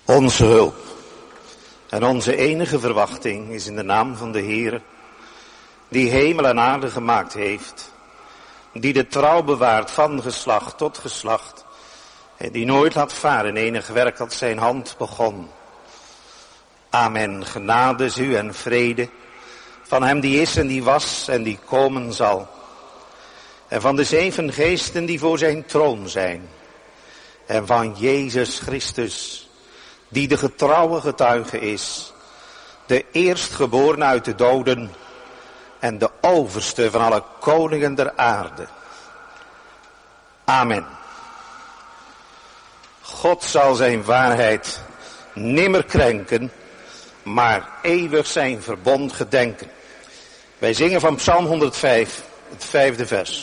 Onze hulp en onze enige verwachting is in de naam van de Heere, die hemel en aarde gemaakt heeft, die de trouw bewaart van geslacht tot geslacht, en die nooit laat varen enig werk dat zijn hand begon. Amen. Genade is u en vrede van hem die is en die was en die komen zal, en van de 7 geesten die voor zijn troon zijn, en van Jezus Christus, die de getrouwe getuige is, de eerstgeborene uit de doden en de overste van alle koningen der aarde. Amen. God zal zijn waarheid nimmer krenken, maar eeuwig zijn verbond gedenken. Wij zingen van Psalm 105, het 5e vers.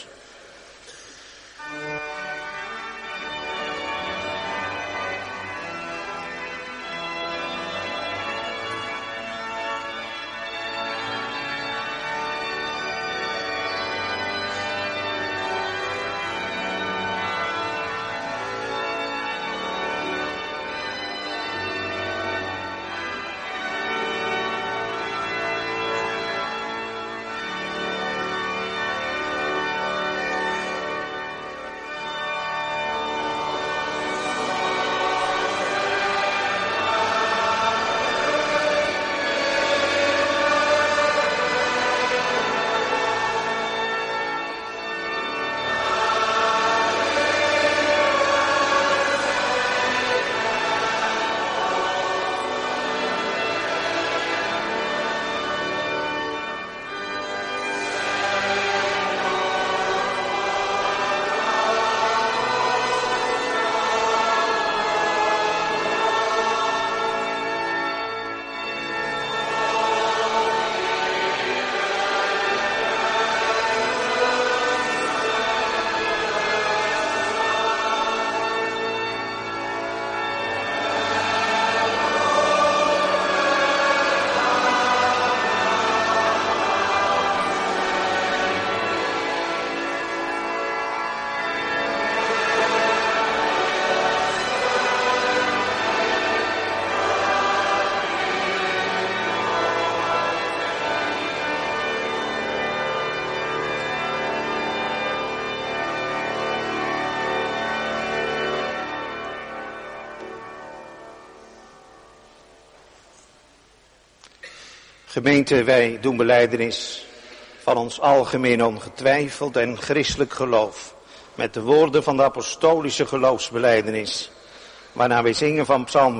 Gemeente, wij doen belijdenis van ons algemeen ongetwijfeld en christelijk geloof met de woorden van de apostolische geloofsbelijdenis, waarna wij zingen van Psalm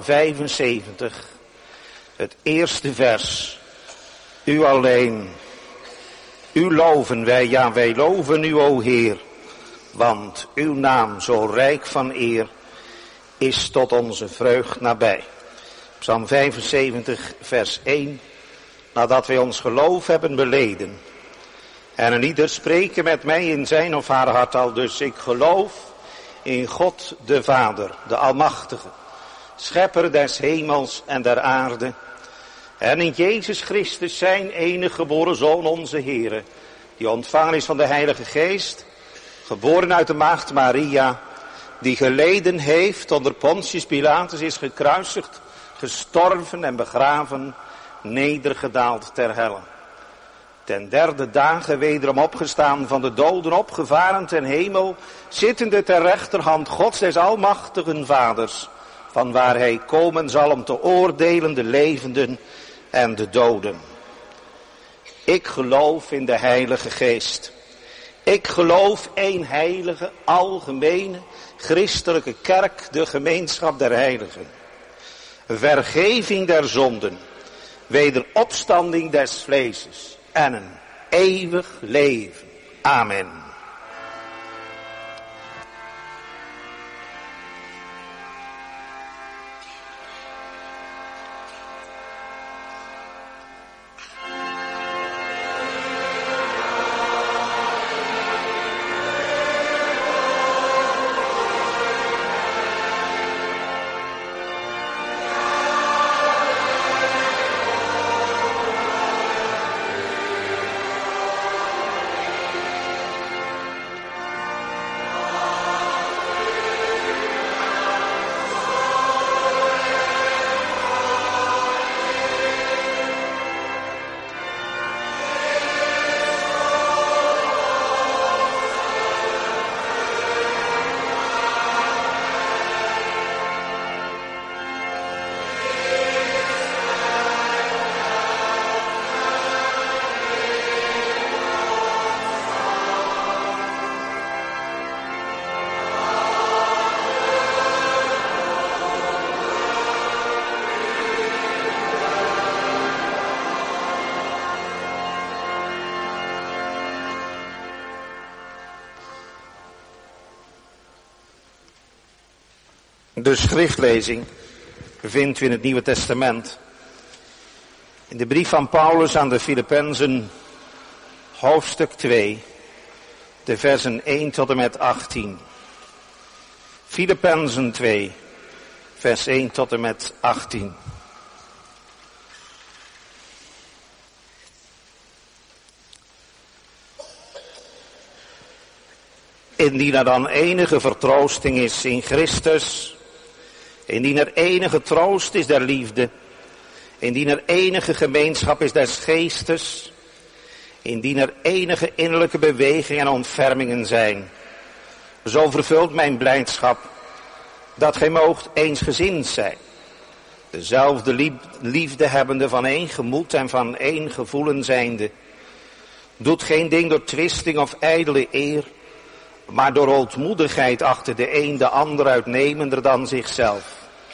75, het eerste vers. U alleen, u loven wij, ja wij loven u, o Heer, want uw naam zo rijk van eer is tot onze vreugd nabij. Psalm 75, vers 1. Nadat wij ons geloof hebben beleden. En een ieder spreken met mij in zijn of haar hart al dus. Ik geloof in God de Vader, de Almachtige, Schepper des hemels en der aarde. En in Jezus Christus zijn enige geboren Zoon, onze Heere, die ontvangen is van de Heilige Geest, geboren uit de maagd Maria, die geleden heeft onder Pontius Pilatus, is gekruisigd, gestorven en begraven, nedergedaald ter helle. Ten 3e dagen wederom opgestaan van de doden, opgevaren ten hemel, zittende ter rechterhand Gods des almachtigen Vaders, van waar hij komen zal om te oordelen de levenden en de doden. Ik geloof in de Heilige Geest. Ik geloof één heilige, algemene, christelijke kerk, de gemeenschap der heiligen. Vergeving der zonden, wederopstanding des vleeses en een eeuwig leven. Amen. De schriftlezing vindt u in het Nieuwe Testament. In de brief van Paulus aan de Filippenzen, hoofdstuk 2, de versen 1 tot en met 18. Filippenzen 2, vers 1 tot en met 18. Indien er dan enige vertroosting is in Christus, indien er enige troost is der liefde, indien er enige gemeenschap is des geestes, indien er enige innerlijke beweging en ontfermingen zijn, zo vervult mijn blijdschap dat gij moogt eensgezind zijn, dezelfde liefde hebbende van één gemoed en van één gevoelen zijnde. Doet geen ding door twisting of ijdele eer, maar door ootmoedigheid achter de een de ander uitnemender dan zichzelf.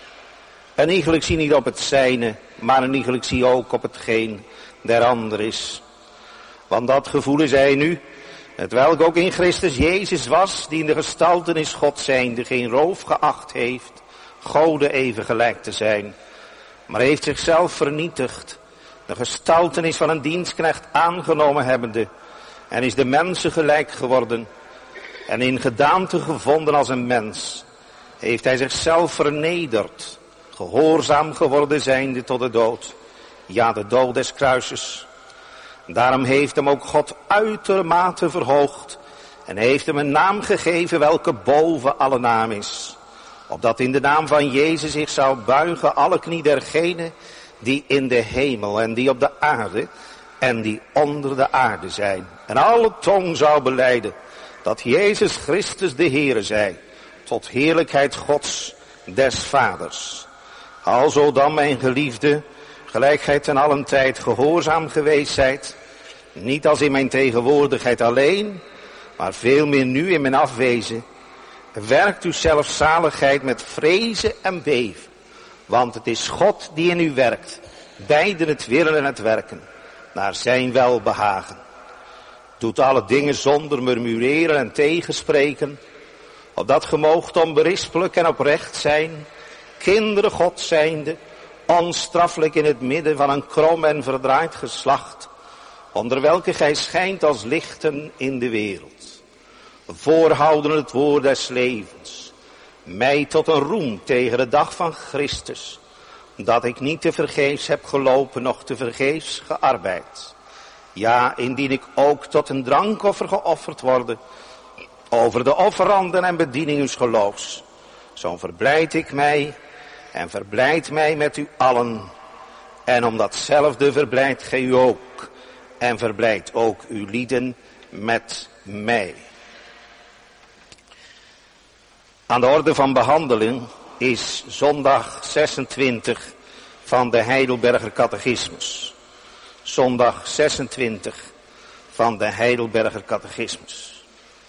En iegelijk zie niet op het zijne, maar en iegelijk zie ook op hetgeen der ander is. Want dat gevoelen zij nu, hetwelk ook in Christus Jezus was, die in de gestaltenis God zijnde geen roof geacht heeft, Gode even gelijk te zijn, maar heeft zichzelf vernietigd, de gestaltenis van een dienstknecht aangenomen hebbende, en is de mensen gelijk geworden, en in gedaante gevonden als een mens, heeft hij zichzelf vernederd, gehoorzaam geworden zijnde tot de dood, ja, de dood des kruises. Daarom heeft hem ook God uitermate verhoogd en heeft hem een naam gegeven welke boven alle naam is, opdat in de naam van Jezus zich zou buigen alle knie dergenen die in de hemel en die op de aarde en die onder de aarde zijn, en alle tong zou belijden dat Jezus Christus de Heere zij, tot heerlijkheid Gods des Vaders. Alzo dan, mijn geliefde, gelijk gij ten allen tijd gehoorzaam geweest zijt, niet als in mijn tegenwoordigheid alleen, maar veel meer nu in mijn afwezen, werkt uw zelfzaligheid met vrezen en beven, want het is God die in u werkt, beiden het willen en het werken, naar zijn welbehagen. Doet alle dingen zonder murmureren en tegenspreken, opdat ge moogt onberispelijk en oprecht zijn, kinderen God zijnde, onstraffelijk in het midden van een krom en verdraaid geslacht, onder welke gij schijnt als lichten in de wereld. Voorhouden het woord des levens, mij tot een roem tegen de dag van Christus, dat ik niet te vergeefs heb gelopen, noch te vergeefs gearbeid. Ja, indien ik ook tot een drankoffer geofferd worde, over de offeranden en bediening uws geloofs, zo verblijd ik mij en verblijd mij met u allen. En om datzelfde verblijdt gij u ook, en verblijdt ook uw lieden met mij. Aan de orde van behandeling is zondag 26 van de Heidelberger Catechismus. Zondag 26 van de Heidelberger Catechismus.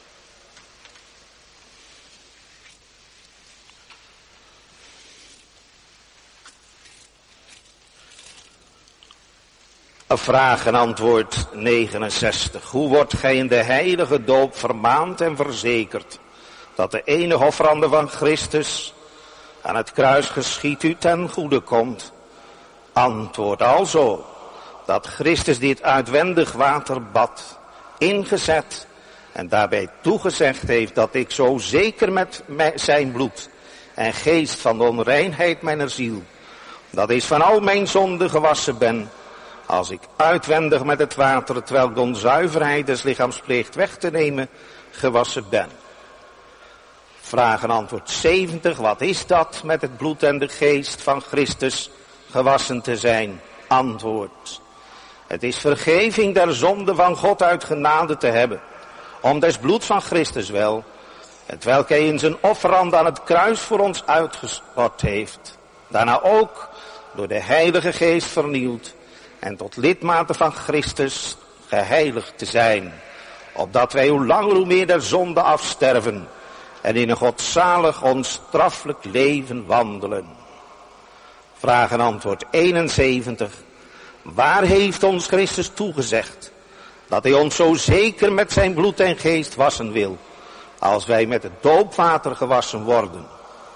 Vraag en antwoord 69. Hoe wordt gij in de heilige doop vermaand en verzekerd dat de enige offerande van Christus aan het kruis geschied u ten goede komt? Antwoord alzo, dat Christus dit uitwendig waterbad ingezet en daarbij toegezegd heeft dat ik zo zeker met zijn bloed en geest van de onreinheid mijner ziel, dat is van al mijn zonden gewassen ben, als ik uitwendig met het water, terwijl de onzuiverheid des lichaams pleegt weg te nemen, gewassen ben. Vraag en antwoord 70. Wat is dat met het bloed en de geest van Christus gewassen te zijn? Antwoord. Het is vergeving der zonde van God uit genade te hebben, om des bloeds van Christus wel, hetwelk hij in zijn offerand aan het kruis voor ons uitgestort heeft, daarna ook door de Heilige Geest vernieuwd en tot lidmaten van Christus geheiligd te zijn, opdat wij hoe langer hoe meer der zonde afsterven en in een godzalig onstraffelijk leven wandelen. Vraag en antwoord 71. Waar heeft ons Christus toegezegd dat hij ons zo zeker met zijn bloed en geest wassen wil, als wij met het doopwater gewassen worden?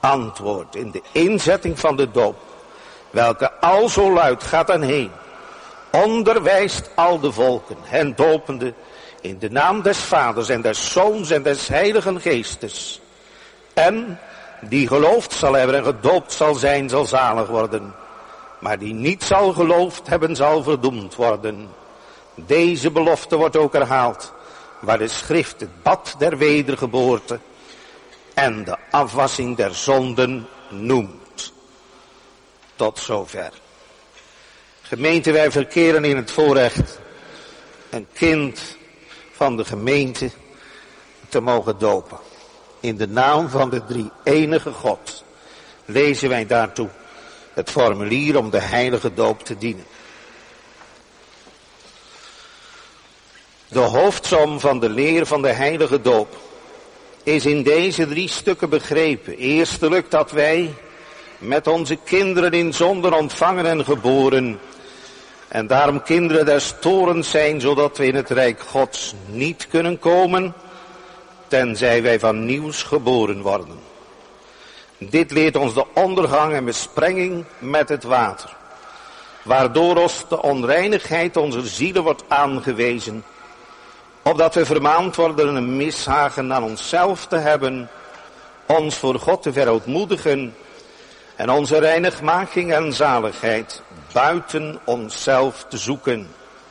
antwoord in de inzetting van de doop, welke al zo luid gaat en heen, onderwijst al de volken, hen dopende in de naam des Vaders en des Zoons en des Heiligen Geestes. En die geloofd zal hebben en gedoopt zal zijn, zal zalig worden. Maar die niet zal geloofd hebben, zal verdoemd worden. Deze belofte wordt ook herhaald, waar de schrift het bad der wedergeboorte en de afwassing der zonden noemt. Tot zover. Gemeente, wij verkeren in het voorrecht een kind van de gemeente te mogen dopen. In de naam van de drie enige God lezen wij daartoe het formulier om de heilige doop te dienen. De hoofdsom van de leer van de heilige doop is in deze 3 stukken begrepen. Eerstelijk dat wij met onze kinderen in zonden ontvangen en geboren en daarom kinderen des torens zijn, zodat we in het rijk Gods niet kunnen komen, tenzij wij van nieuws geboren worden. Dit leert ons de ondergang en besprenging met het water, waardoor ons de onreinigheid onze zielen wordt aangewezen, opdat we vermaand worden een mishagen aan onszelf te hebben, ons voor God te verootmoedigen en onze reinigmaking en zaligheid buiten onszelf te zoeken.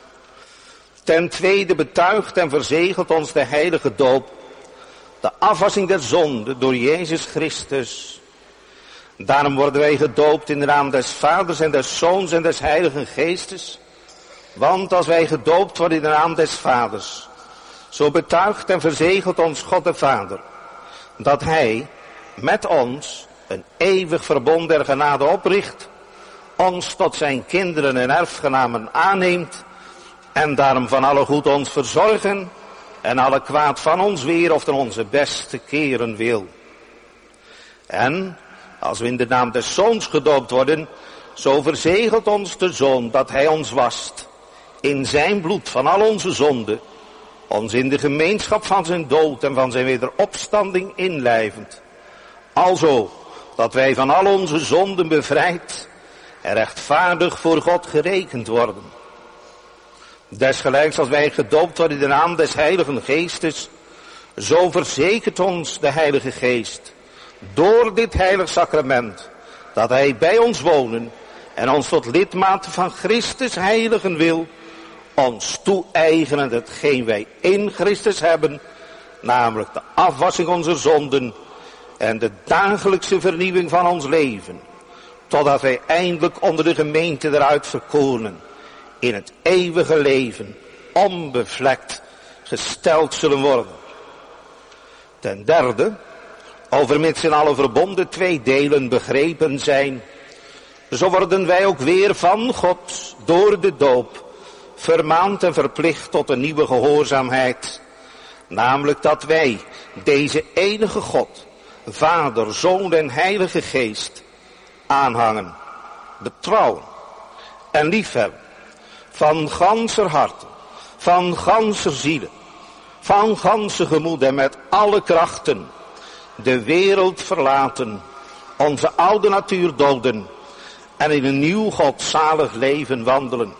Ten tweede betuigt en verzegelt ons de heilige doop de afwassing der zonde door Jezus Christus. Daarom worden wij gedoopt in de naam des Vaders en des Zoons en des Heiligen Geestes. Want als wij gedoopt worden in de naam des Vaders, zo betuigt en verzegelt ons God de Vader, dat Hij met ons een eeuwig verbond der genade opricht, ons tot zijn kinderen en erfgenamen aanneemt, en daarom van alle goed ons verzorgen, en alle kwaad van ons weer of ten onze beste keren wil. En als we in de naam des Zoons gedoopt worden, zo verzegelt ons de Zoon dat Hij ons wast in zijn bloed van al onze zonden, ons in de gemeenschap van zijn dood en van zijn wederopstanding inlijvend. Alzo dat wij van al onze zonden bevrijd en rechtvaardig voor God gerekend worden. Desgelijks als wij gedoopt worden in de naam des Heiligen Geestes, zo verzekert ons de Heilige Geest door dit heilig sacrament dat Hij bij ons wonen en ons tot lidmaten van Christus heiligen wil, ons toe-eigenen hetgeen wij in Christus hebben, namelijk de afwassing onze zonden en de dagelijkse vernieuwing van ons leven, totdat wij eindelijk onder de gemeente eruit verkoren in het eeuwige leven onbevlekt gesteld zullen worden. Ten derde, overmits in alle verbonden 2 delen begrepen zijn, zo worden wij ook weer van God door de doop vermaand en verplicht tot een nieuwe gehoorzaamheid, namelijk dat wij deze enige God, Vader, Zoon en Heilige Geest aanhangen, betrouwen en liefhebben, van ganser harte, van ganser zielen, van ganse gemoed en met alle krachten de wereld verlaten, onze oude natuur doden en in een nieuw godzalig leven wandelen.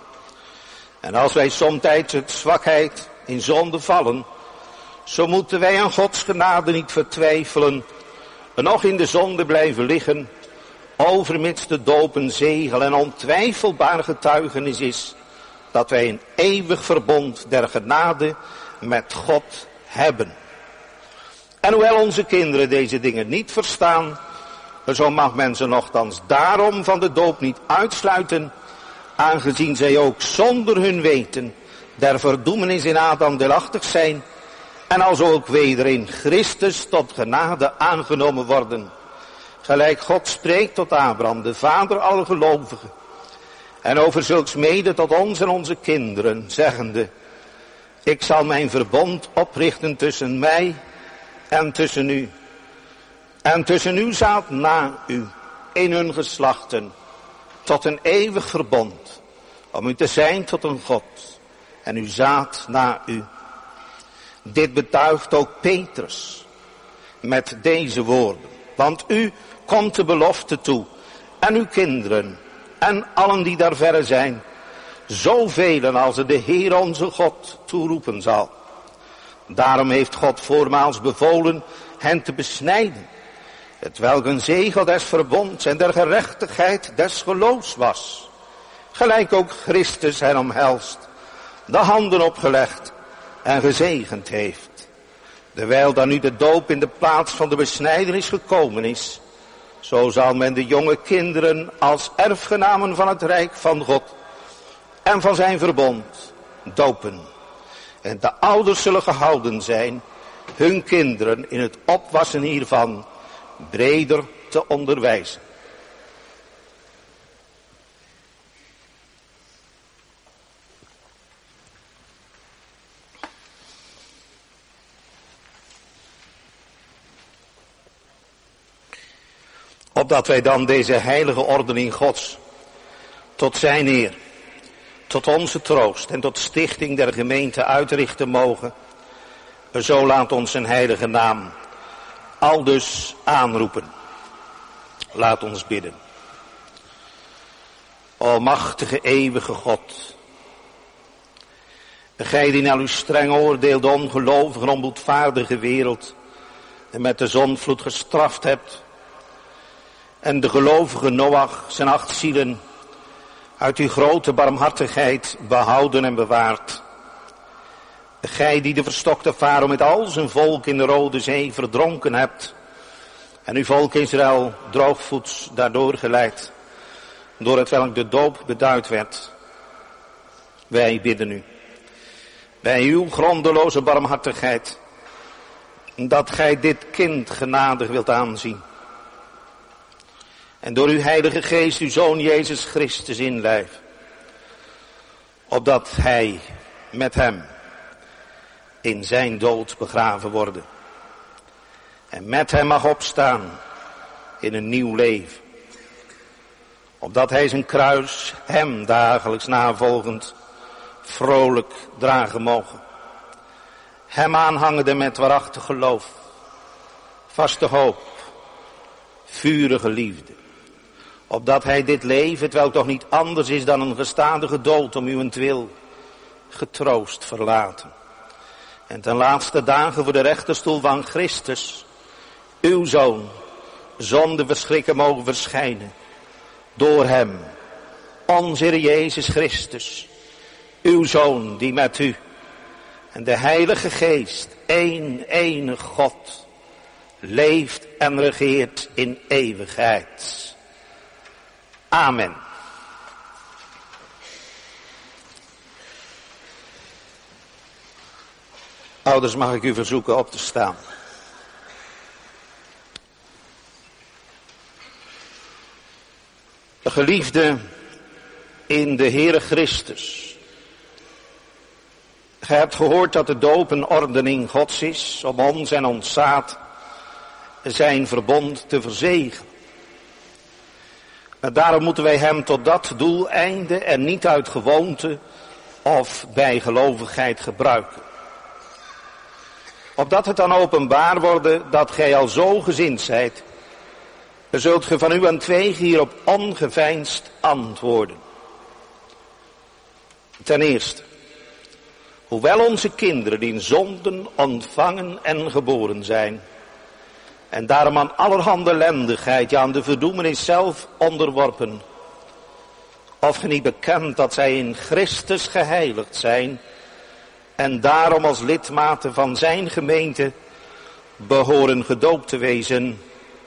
En als wij somtijds uit zwakheid in zonde vallen, zo moeten wij aan Gods genade niet vertwijfelen en nog in de zonde blijven liggen, overmits de doop een zegel en ontwijfelbaar getuigenis is dat wij een eeuwig verbond der genade met God hebben. En hoewel onze kinderen deze dingen niet verstaan, zo mag men ze nochtans daarom van de doop niet uitsluiten, aangezien zij ook zonder hun weten der verdoemenis in Adam deelachtig zijn en alzo ook weder in Christus tot genade aangenomen worden. Gelijk God spreekt tot Abraham, de vader aller gelovigen, en over zulks mede tot ons en onze kinderen, zeggende: ik zal mijn verbond oprichten tussen mij en tussen u, en tussen uw zaad na u, in hun geslachten, tot een eeuwig verbond, om u te zijn tot een God, en uw zaad na u. Dit betuigt ook Petrus met deze woorden. Want u komt de belofte toe, en uw kinderen, en allen die daar verre zijn, zoveel als het de Heer onze God toeroepen zal. Daarom heeft God voormaals bevolen hen te besnijden, hetwelk een zegel des verbonds en der gerechtigheid des geloofs was. Gelijk ook Christus hen omhelst, de handen opgelegd en gezegend heeft. Terwijl dan nu de doop in de plaats van de besnijdenis gekomen is, zo zal men de jonge kinderen als erfgenamen van het rijk van God en van zijn verbond dopen. En de ouders zullen gehouden zijn hun kinderen in het opwassen hiervan breder te onderwijzen. Opdat wij dan deze heilige ordening Gods tot zijn eer, tot onze troost en tot stichting der gemeente uitrichten mogen, zo laat ons zijn heilige naam aldus aanroepen. Laat ons bidden. Almachtige eeuwige God, gij die naar uw streng oordeel de ongelovige onboedvaardige wereld en met de zondvloed gestraft hebt, en de gelovige Noach zijn 8 zielen uit uw grote barmhartigheid behouden en bewaard. Gij die de verstokte farao met al zijn volk in de Rode Zee verdronken hebt en uw volk Israël droogvoets daardoor geleid, door hetwelk de doop beduid werd. Wij bidden u, bij uw grondeloze barmhartigheid, dat gij dit kind genadig wilt aanzien. En door uw heilige geest uw Zoon Jezus Christus inlijf. Opdat hij met hem in zijn dood begraven worden. En met hem mag opstaan in een nieuw leven. Opdat hij zijn kruis hem dagelijks navolgend vrolijk dragen mogen. Hem aanhangende met waarachtig geloof, vaste hoop, vurige liefde. Opdat hij dit leven, terwijl toch niet anders is dan een gestadige dood om uwentwil, getroost verlaten. En ten laatste dagen voor de rechterstoel van Christus, uw Zoon, zonder verschrikken mogen verschijnen. Door hem, onze Heer Jezus Christus, uw Zoon die met u en de Heilige Geest, enig God, leeft en regeert in eeuwigheid. Amen. Ouders, mag ik u verzoeken op te staan. Geliefde in de Heere Christus. Gij hebt gehoord dat de doop een ordening Gods is om ons en ons zaad zijn verbond te verzegelen. En daarom moeten wij hem tot dat doeleinde en niet uit gewoonte of bijgelovigheid gebruiken. Opdat het dan openbaar worden dat gij al zo gezind zijt, zult ge van u en twee hierop ongeveinsd antwoorden. Ten eerste, hoewel onze kinderen in zonden ontvangen en geboren zijn, en daarom aan allerhande ellendigheid, ja aan de verdoemenis zelf onderworpen, of ge niet bekend dat zij in Christus geheiligd zijn, en daarom als lidmaten van zijn gemeente behoren gedoopt te wezen.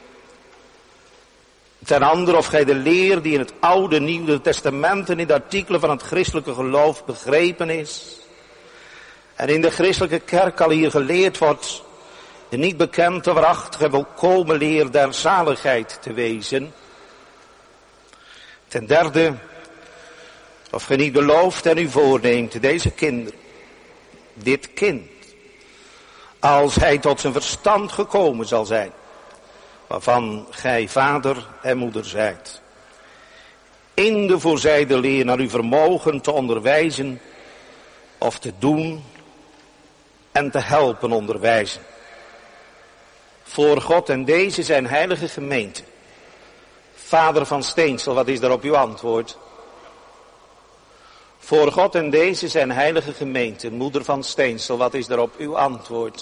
Ten andere of gij de leer die in het Oude Nieuwe Testament en in de artikelen van het christelijke geloof begrepen is, en in de christelijke kerk al hier geleerd wordt, de niet bekende, waarachtige, volkomen leer der zaligheid te wezen. Ten derde, of gij niet belooft en u voorneemt deze kinderen, dit kind, als hij tot zijn verstand gekomen zal zijn, waarvan gij vader en moeder zijt, in de voorzijde leer naar uw vermogen te onderwijzen, of te doen en te helpen onderwijzen. voor God en deze zijn heilige gemeente. Vader van Steensel, wat is daarop uw antwoord? Voor God en deze zijn heilige gemeente. Moeder van Steensel, wat is daarop uw antwoord?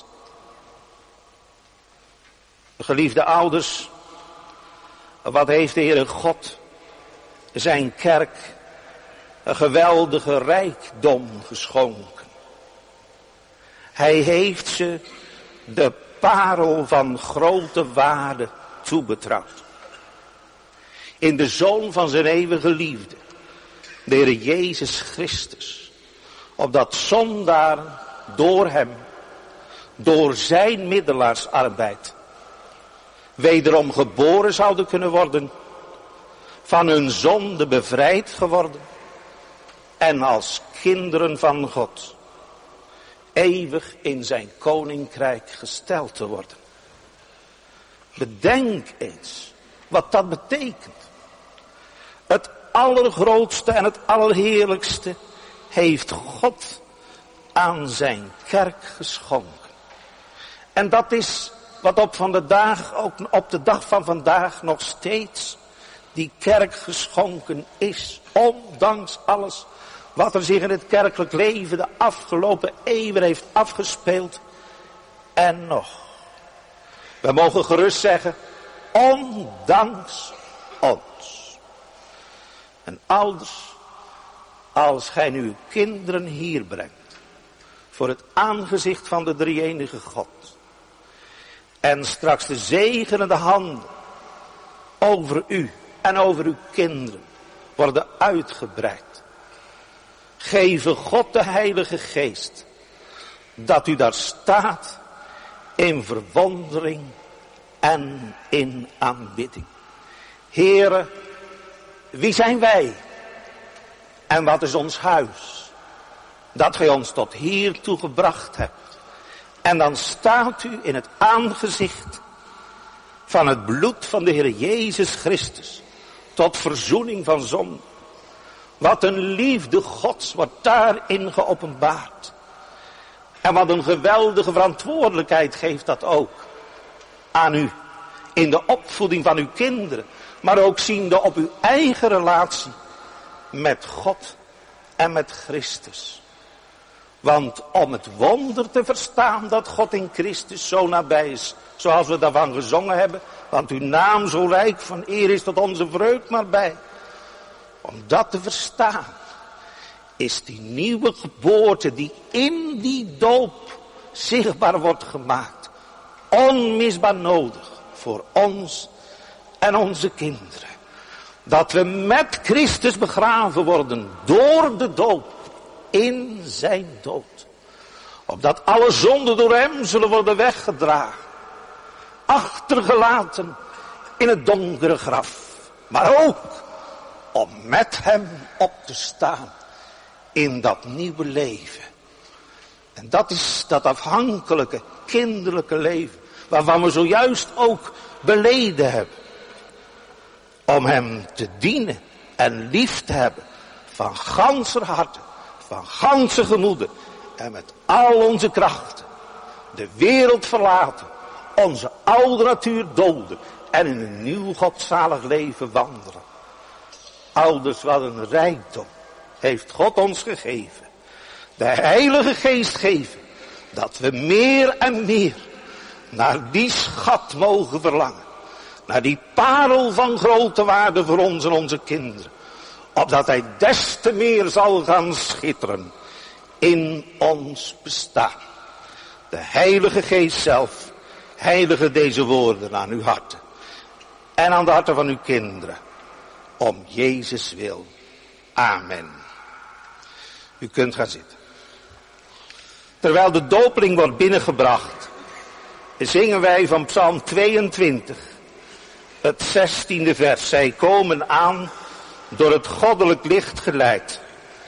Geliefde ouders, wat heeft de Heere God zijn kerk een geweldige rijkdom geschonken. Hij heeft ze de parel van grote waarde toebetrouwd. In de Zoon van zijn eeuwige liefde, de Heer Jezus Christus, opdat zondaren door hem, door zijn middelaarsarbeid, wederom geboren zouden kunnen worden, van hun zonde bevrijd geworden en als kinderen van God eeuwig in zijn koninkrijk gesteld te worden. Bedenk eens wat dat betekent. Het allergrootste en het allerheerlijkste heeft God aan zijn kerk geschonken. En dat is wat op de dag van vandaag nog steeds die kerk geschonken is. Ondanks alles wat er zich in het kerkelijk leven de afgelopen eeuwen heeft afgespeeld. En nog. We mogen gerust zeggen, ondanks ons. En ouders, als gij nu uw kinderen hier brengt, voor het aangezicht van de drie-enige God, en straks de zegenende handen over u en over uw kinderen worden uitgebreid, geven God de Heilige Geest, dat u daar staat in verwondering en in aanbidding. Heere, wie zijn wij? En wat is ons huis? Dat gij ons tot hiertoe gebracht hebt. En dan staat u in het aangezicht van het bloed van de Heer Jezus Christus, tot verzoening van zonde. Wat een liefde Gods wordt daarin geopenbaard. En wat een geweldige verantwoordelijkheid geeft dat ook aan u. In de opvoeding van uw kinderen. Maar ook ziende op uw eigen relatie met God en met Christus. Want om het wonder te verstaan dat God in Christus zo nabij is. Zoals we daarvan gezongen hebben. Want uw naam zo rijk van eer is tot onze vreugd maar bij. Om dat te verstaan is die nieuwe geboorte die in die doop zichtbaar wordt gemaakt. Onmisbaar nodig voor ons en onze kinderen. Dat we met Christus begraven worden door de doop in zijn dood. Opdat alle zonden door hem zullen worden weggedragen. Achtergelaten in het donkere graf. Maar ook om met hem op te staan in dat nieuwe leven. En dat is dat afhankelijke, kinderlijke leven, waarvan we zojuist ook beleden hebben. Om hem te dienen en lief te hebben van ganser harte, van ganse gemoede en met al onze krachten. De wereld verlaten, onze oude natuur doden en in een nieuw godzalig leven wandelen. Ouders, wat een rijkdom heeft God ons gegeven. De Heilige Geest geven, dat we meer en meer naar die schat mogen verlangen. Naar die parel van grote waarde voor ons en onze kinderen. Opdat hij des te meer zal gaan schitteren in ons bestaan. De Heilige Geest zelf heilige deze woorden aan uw harten. En aan de harten van uw kinderen. Om Jezus wil. Amen. U kunt gaan zitten. Terwijl de dopeling wordt binnengebracht, zingen wij van Psalm 22, het 16e vers. Zij komen aan door het goddelijk licht geleid.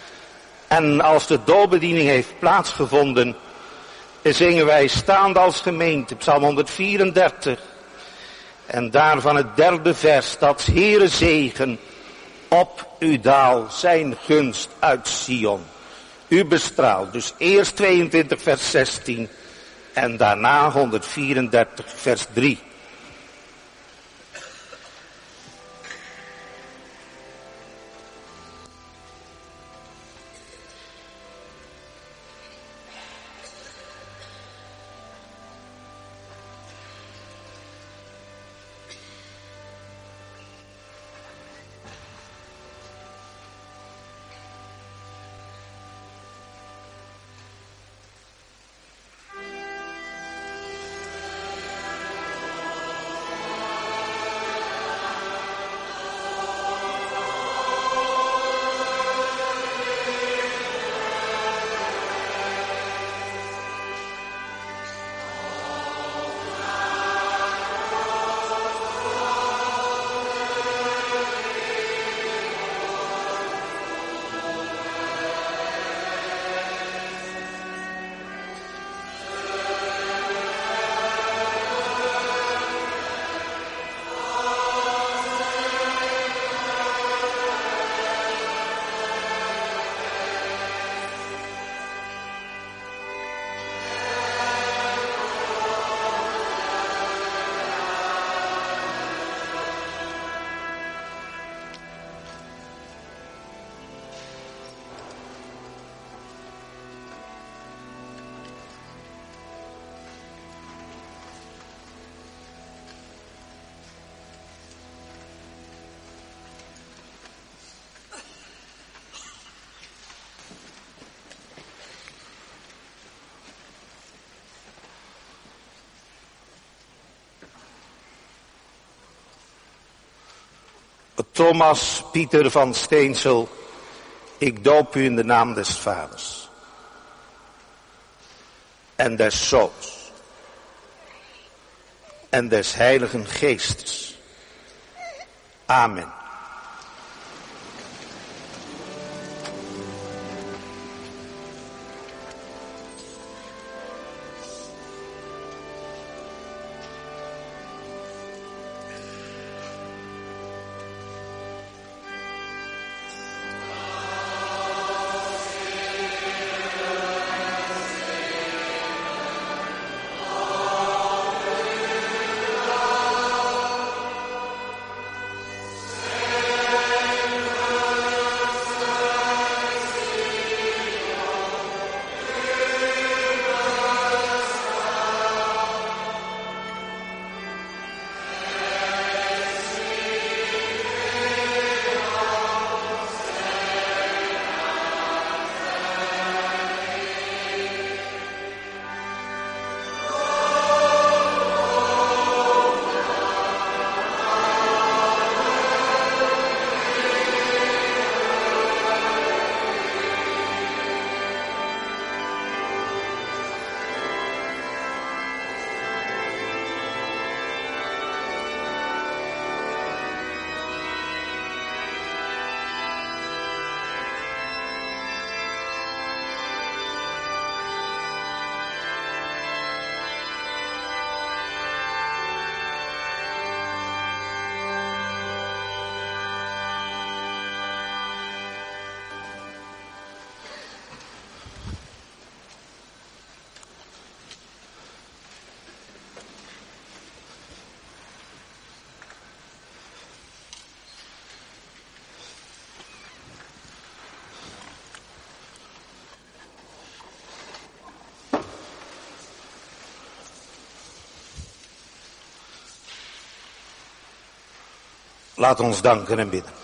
En als de doopbediening heeft plaatsgevonden, zingen wij staande als gemeente, Psalm 134. En daarvan het 3e vers, dat Heere zegen op u daal, zijn gunst uit Sion. U bestraalt. Dus eerst 22 vers 16 en daarna 134 vers 3. Thomas Pieter van Steensel, ik doop u in de naam des Vaders en des Zoons en des Heiligen Geestes. Amen. Laat ons danken en bidden.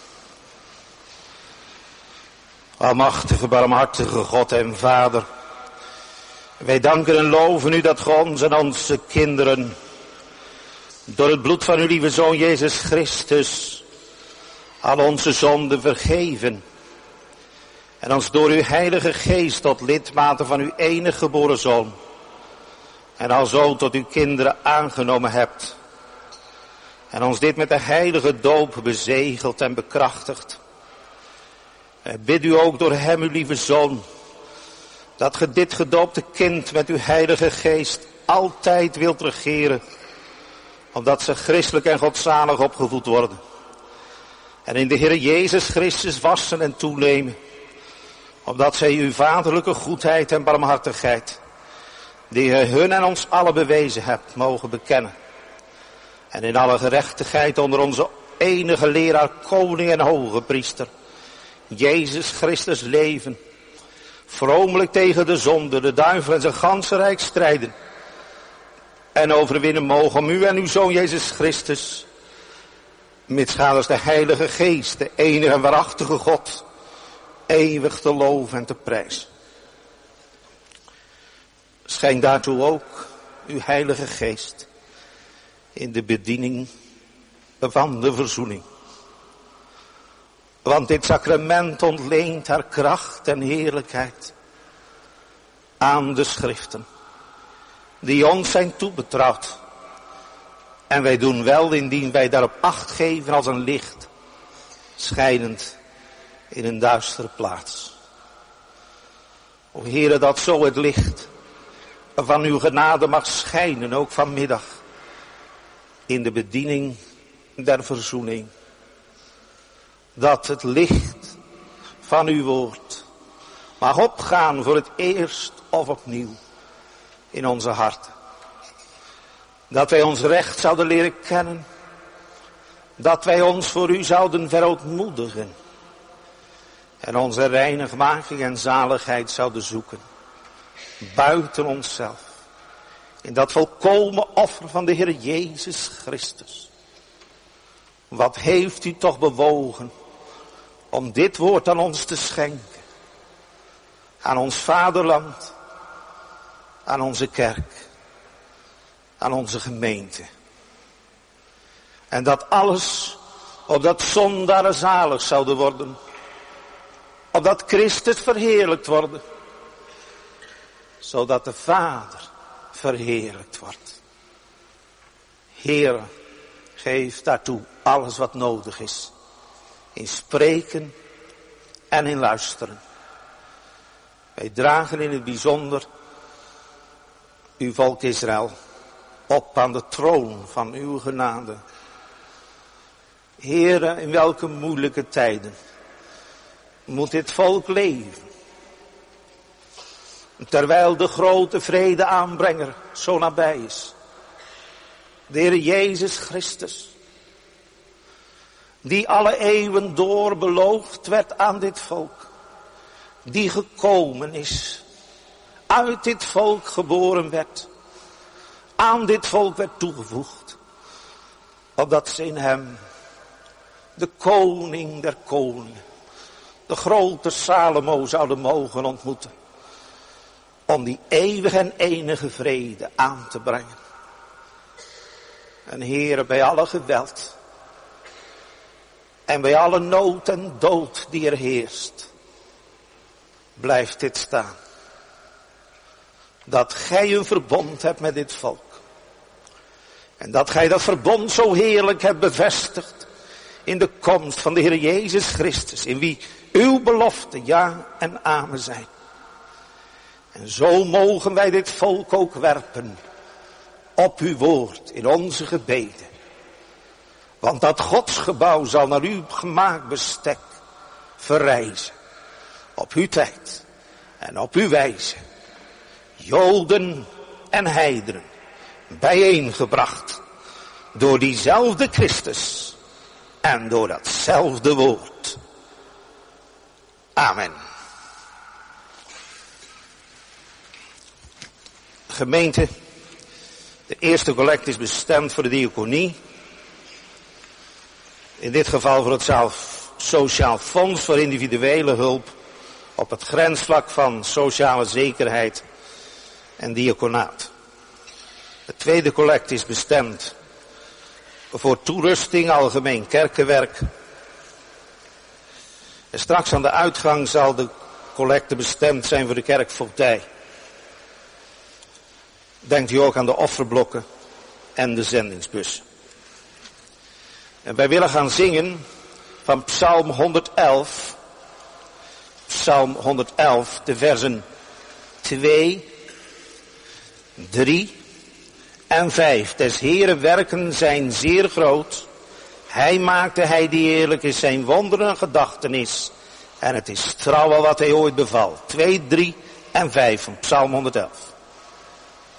Almachtige, barmhartige God en Vader, wij danken en loven u dat God ons en onze kinderen door het bloed van uw lieve Zoon Jezus Christus al onze zonden vergeven en ons door uw Heilige Geest tot lidmaten van uw enige geboren Zoon en alzo tot uw kinderen aangenomen hebt. En ons dit met de heilige doop bezegeld en bekrachtigd. En bid u ook door hem, uw lieve Zoon, dat ge dit gedoopte kind met uw Heilige Geest altijd wilt regeren, omdat ze christelijk en godzalig opgevoed worden. En in de Heer Jezus Christus wassen en toenemen, omdat zij uw vaderlijke goedheid en barmhartigheid die je hun en ons allen bewezen hebt, mogen bekennen. En in alle gerechtigheid onder onze enige leraar, koning en hoge priester, Jezus Christus leven. Vromelijk tegen de zonde, de duivel en zijn ganse rijk strijden. En overwinnen mogen om u en uw Zoon Jezus Christus. Mitsgaders de Heilige Geest, de enige en waarachtige God, eeuwig te loven en te prijzen. Schenk daartoe ook uw Heilige Geest in de bediening van de verzoening. Want dit sacrament ontleent haar kracht en heerlijkheid aan de schriften die ons zijn toebetrouwd. En wij doen wel indien wij daarop acht geven als een licht, schijnend in een duistere plaats. O Heere, dat zo het licht van uw genade mag schijnen, ook vanmiddag, in de bediening der verzoening. Dat het licht van uw woord mag opgaan voor het eerst of opnieuw in onze harten. Dat wij ons recht zouden leren kennen. Dat wij ons voor u zouden verootmoedigen. En onze reinigmaking en zaligheid zouden zoeken. Buiten onszelf. In dat volkomen offer van de Heer Jezus Christus. Wat heeft u toch bewogen om dit woord aan ons te schenken. Aan ons vaderland. Aan onze kerk. Aan onze gemeente. En dat alles opdat zondaren zalig zouden worden. Opdat Christus verheerlijkt worden. Zodat de Vader verheerlijkt wordt. Heere, geef daartoe alles wat nodig is. In spreken en in luisteren. Wij dragen in het bijzonder uw volk Israël op aan de troon van uw genade. Heere, in welke moeilijke tijden moet dit volk leven. Terwijl de grote vrede aanbrenger zo nabij is. De Heer Jezus Christus. Die alle eeuwen door beloofd werd aan dit volk. Die gekomen is. Uit dit volk geboren werd. Aan dit volk werd toegevoegd. Opdat ze in hem, de koning der koningen, de grote Salomo zouden mogen ontmoeten. Om die eeuwige en enige vrede aan te brengen. En Heere, bij alle geweld. En bij alle nood en dood die er heerst. Blijft dit staan. Dat gij een verbond hebt met dit volk. En dat gij dat verbond zo heerlijk hebt bevestigd. In de komst van de Heer Jezus Christus. In wie uw belofte ja en amen zijn. En zo mogen wij dit volk ook werpen. Op uw woord in onze gebeden. Want dat godsgebouw zal naar uw gemaakt bestek verrijzen. Op uw tijd en op uw wijze. Joden en heidenen bijeengebracht. Door diezelfde Christus. En door datzelfde woord. Amen. Gemeente, de eerste collect is bestemd voor de diaconie. In dit geval voor het Sociaal Fonds voor individuele hulp op het grensvlak van sociale zekerheid en diaconaat. De tweede collect is bestemd voor toerusting, algemeen kerkenwerk. En straks aan de uitgang zal de collecte bestemd zijn voor de kerkvoogdij. Denkt u ook aan de offerblokken en de zendingsbus. En wij willen gaan zingen van Psalm 111. Psalm 111, de versen 2, 3 en 5. Des Heeren werken zijn zeer groot. Hij maakte, hij die eerlijk is, zijn wonderen en gedachtenis. En het is trouw al wat hij ooit beval. 2, 3 en 5 van Psalm 111.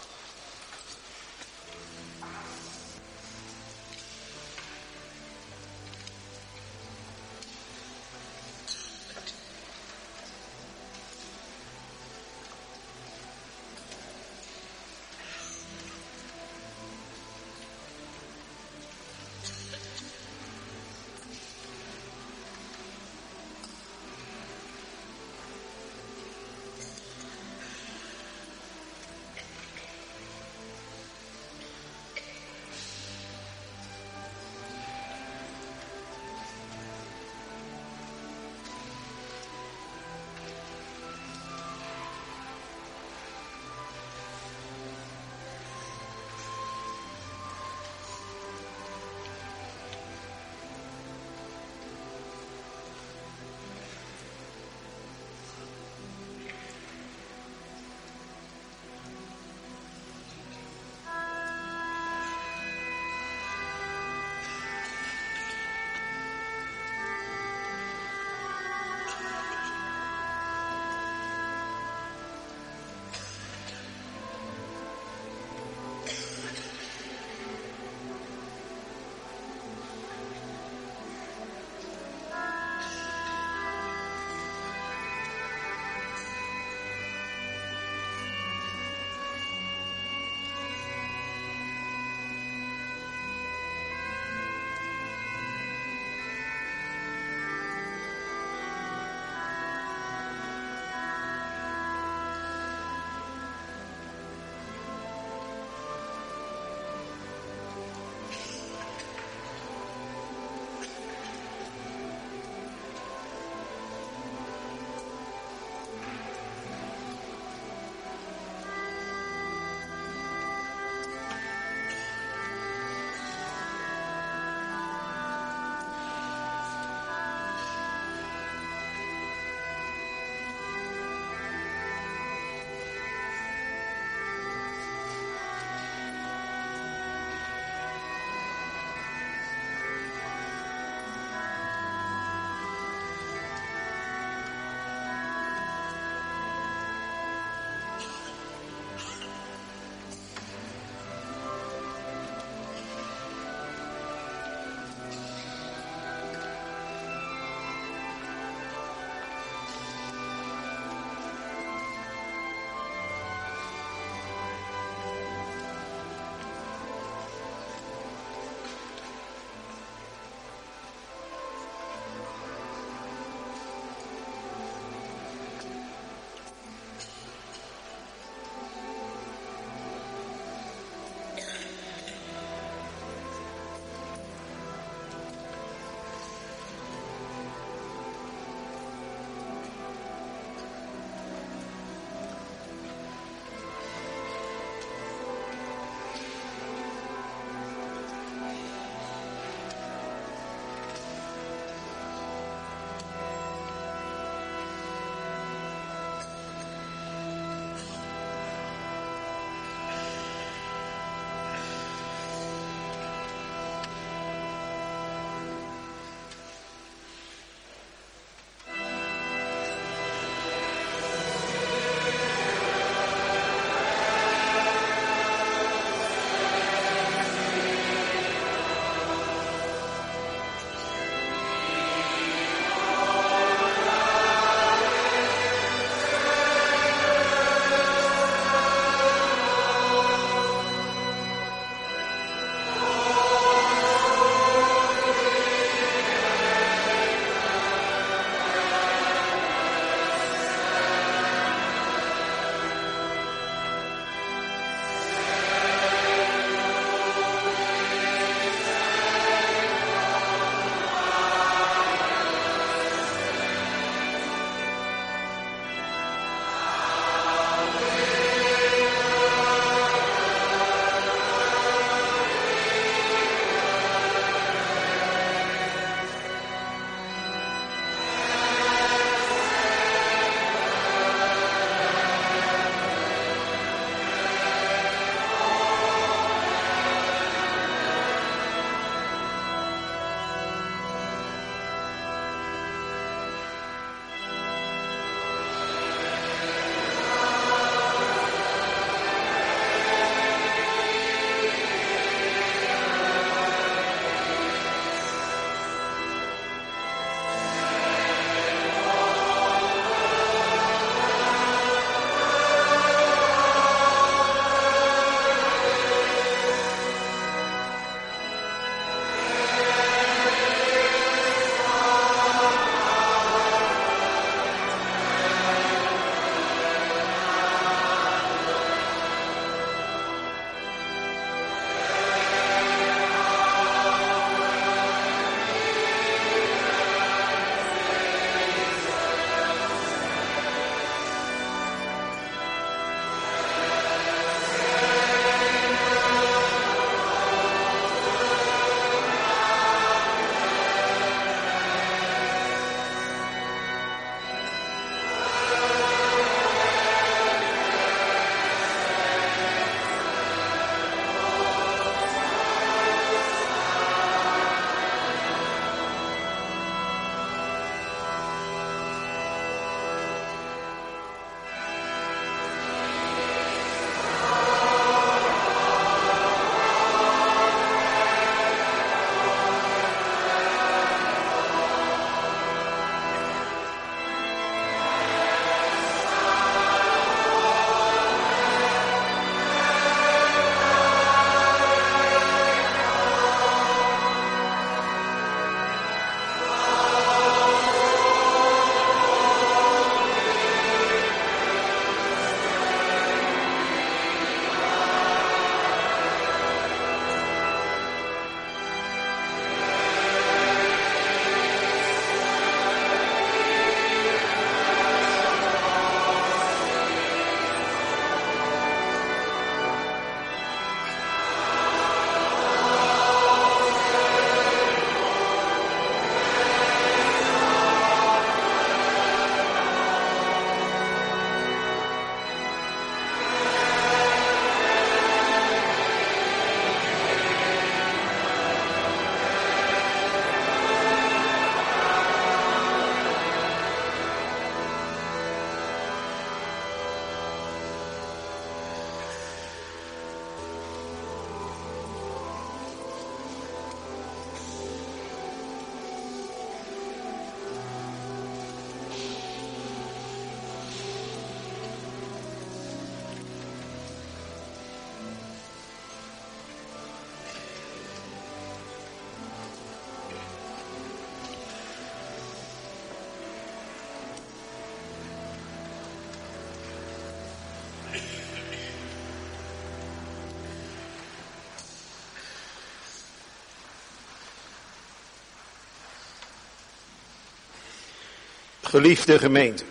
Geliefde gemeente.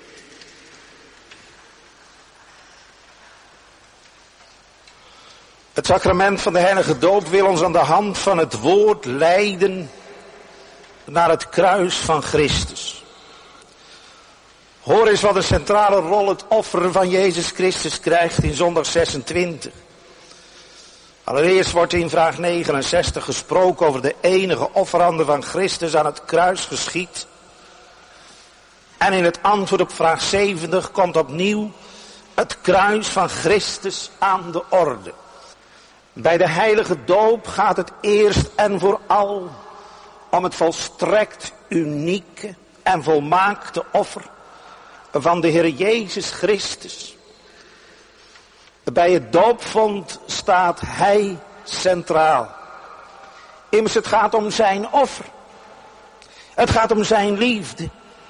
Het sacrament van de heilige doop wil ons aan de hand van het woord leiden naar het kruis van Christus. Hoor eens wat een centrale rol het offer van Jezus Christus krijgt in zondag 26. Allereerst wordt in vraag 69 gesproken over de enige offerande van Christus aan het kruis geschied. En in het antwoord op vraag 70 komt opnieuw het kruis van Christus aan de orde. Bij de heilige doop gaat het eerst en vooral om het volstrekt unieke en volmaakte offer van de Heer Jezus Christus. Bij het doopvond staat Hij centraal. Immers het gaat om zijn offer. Het gaat om zijn liefde.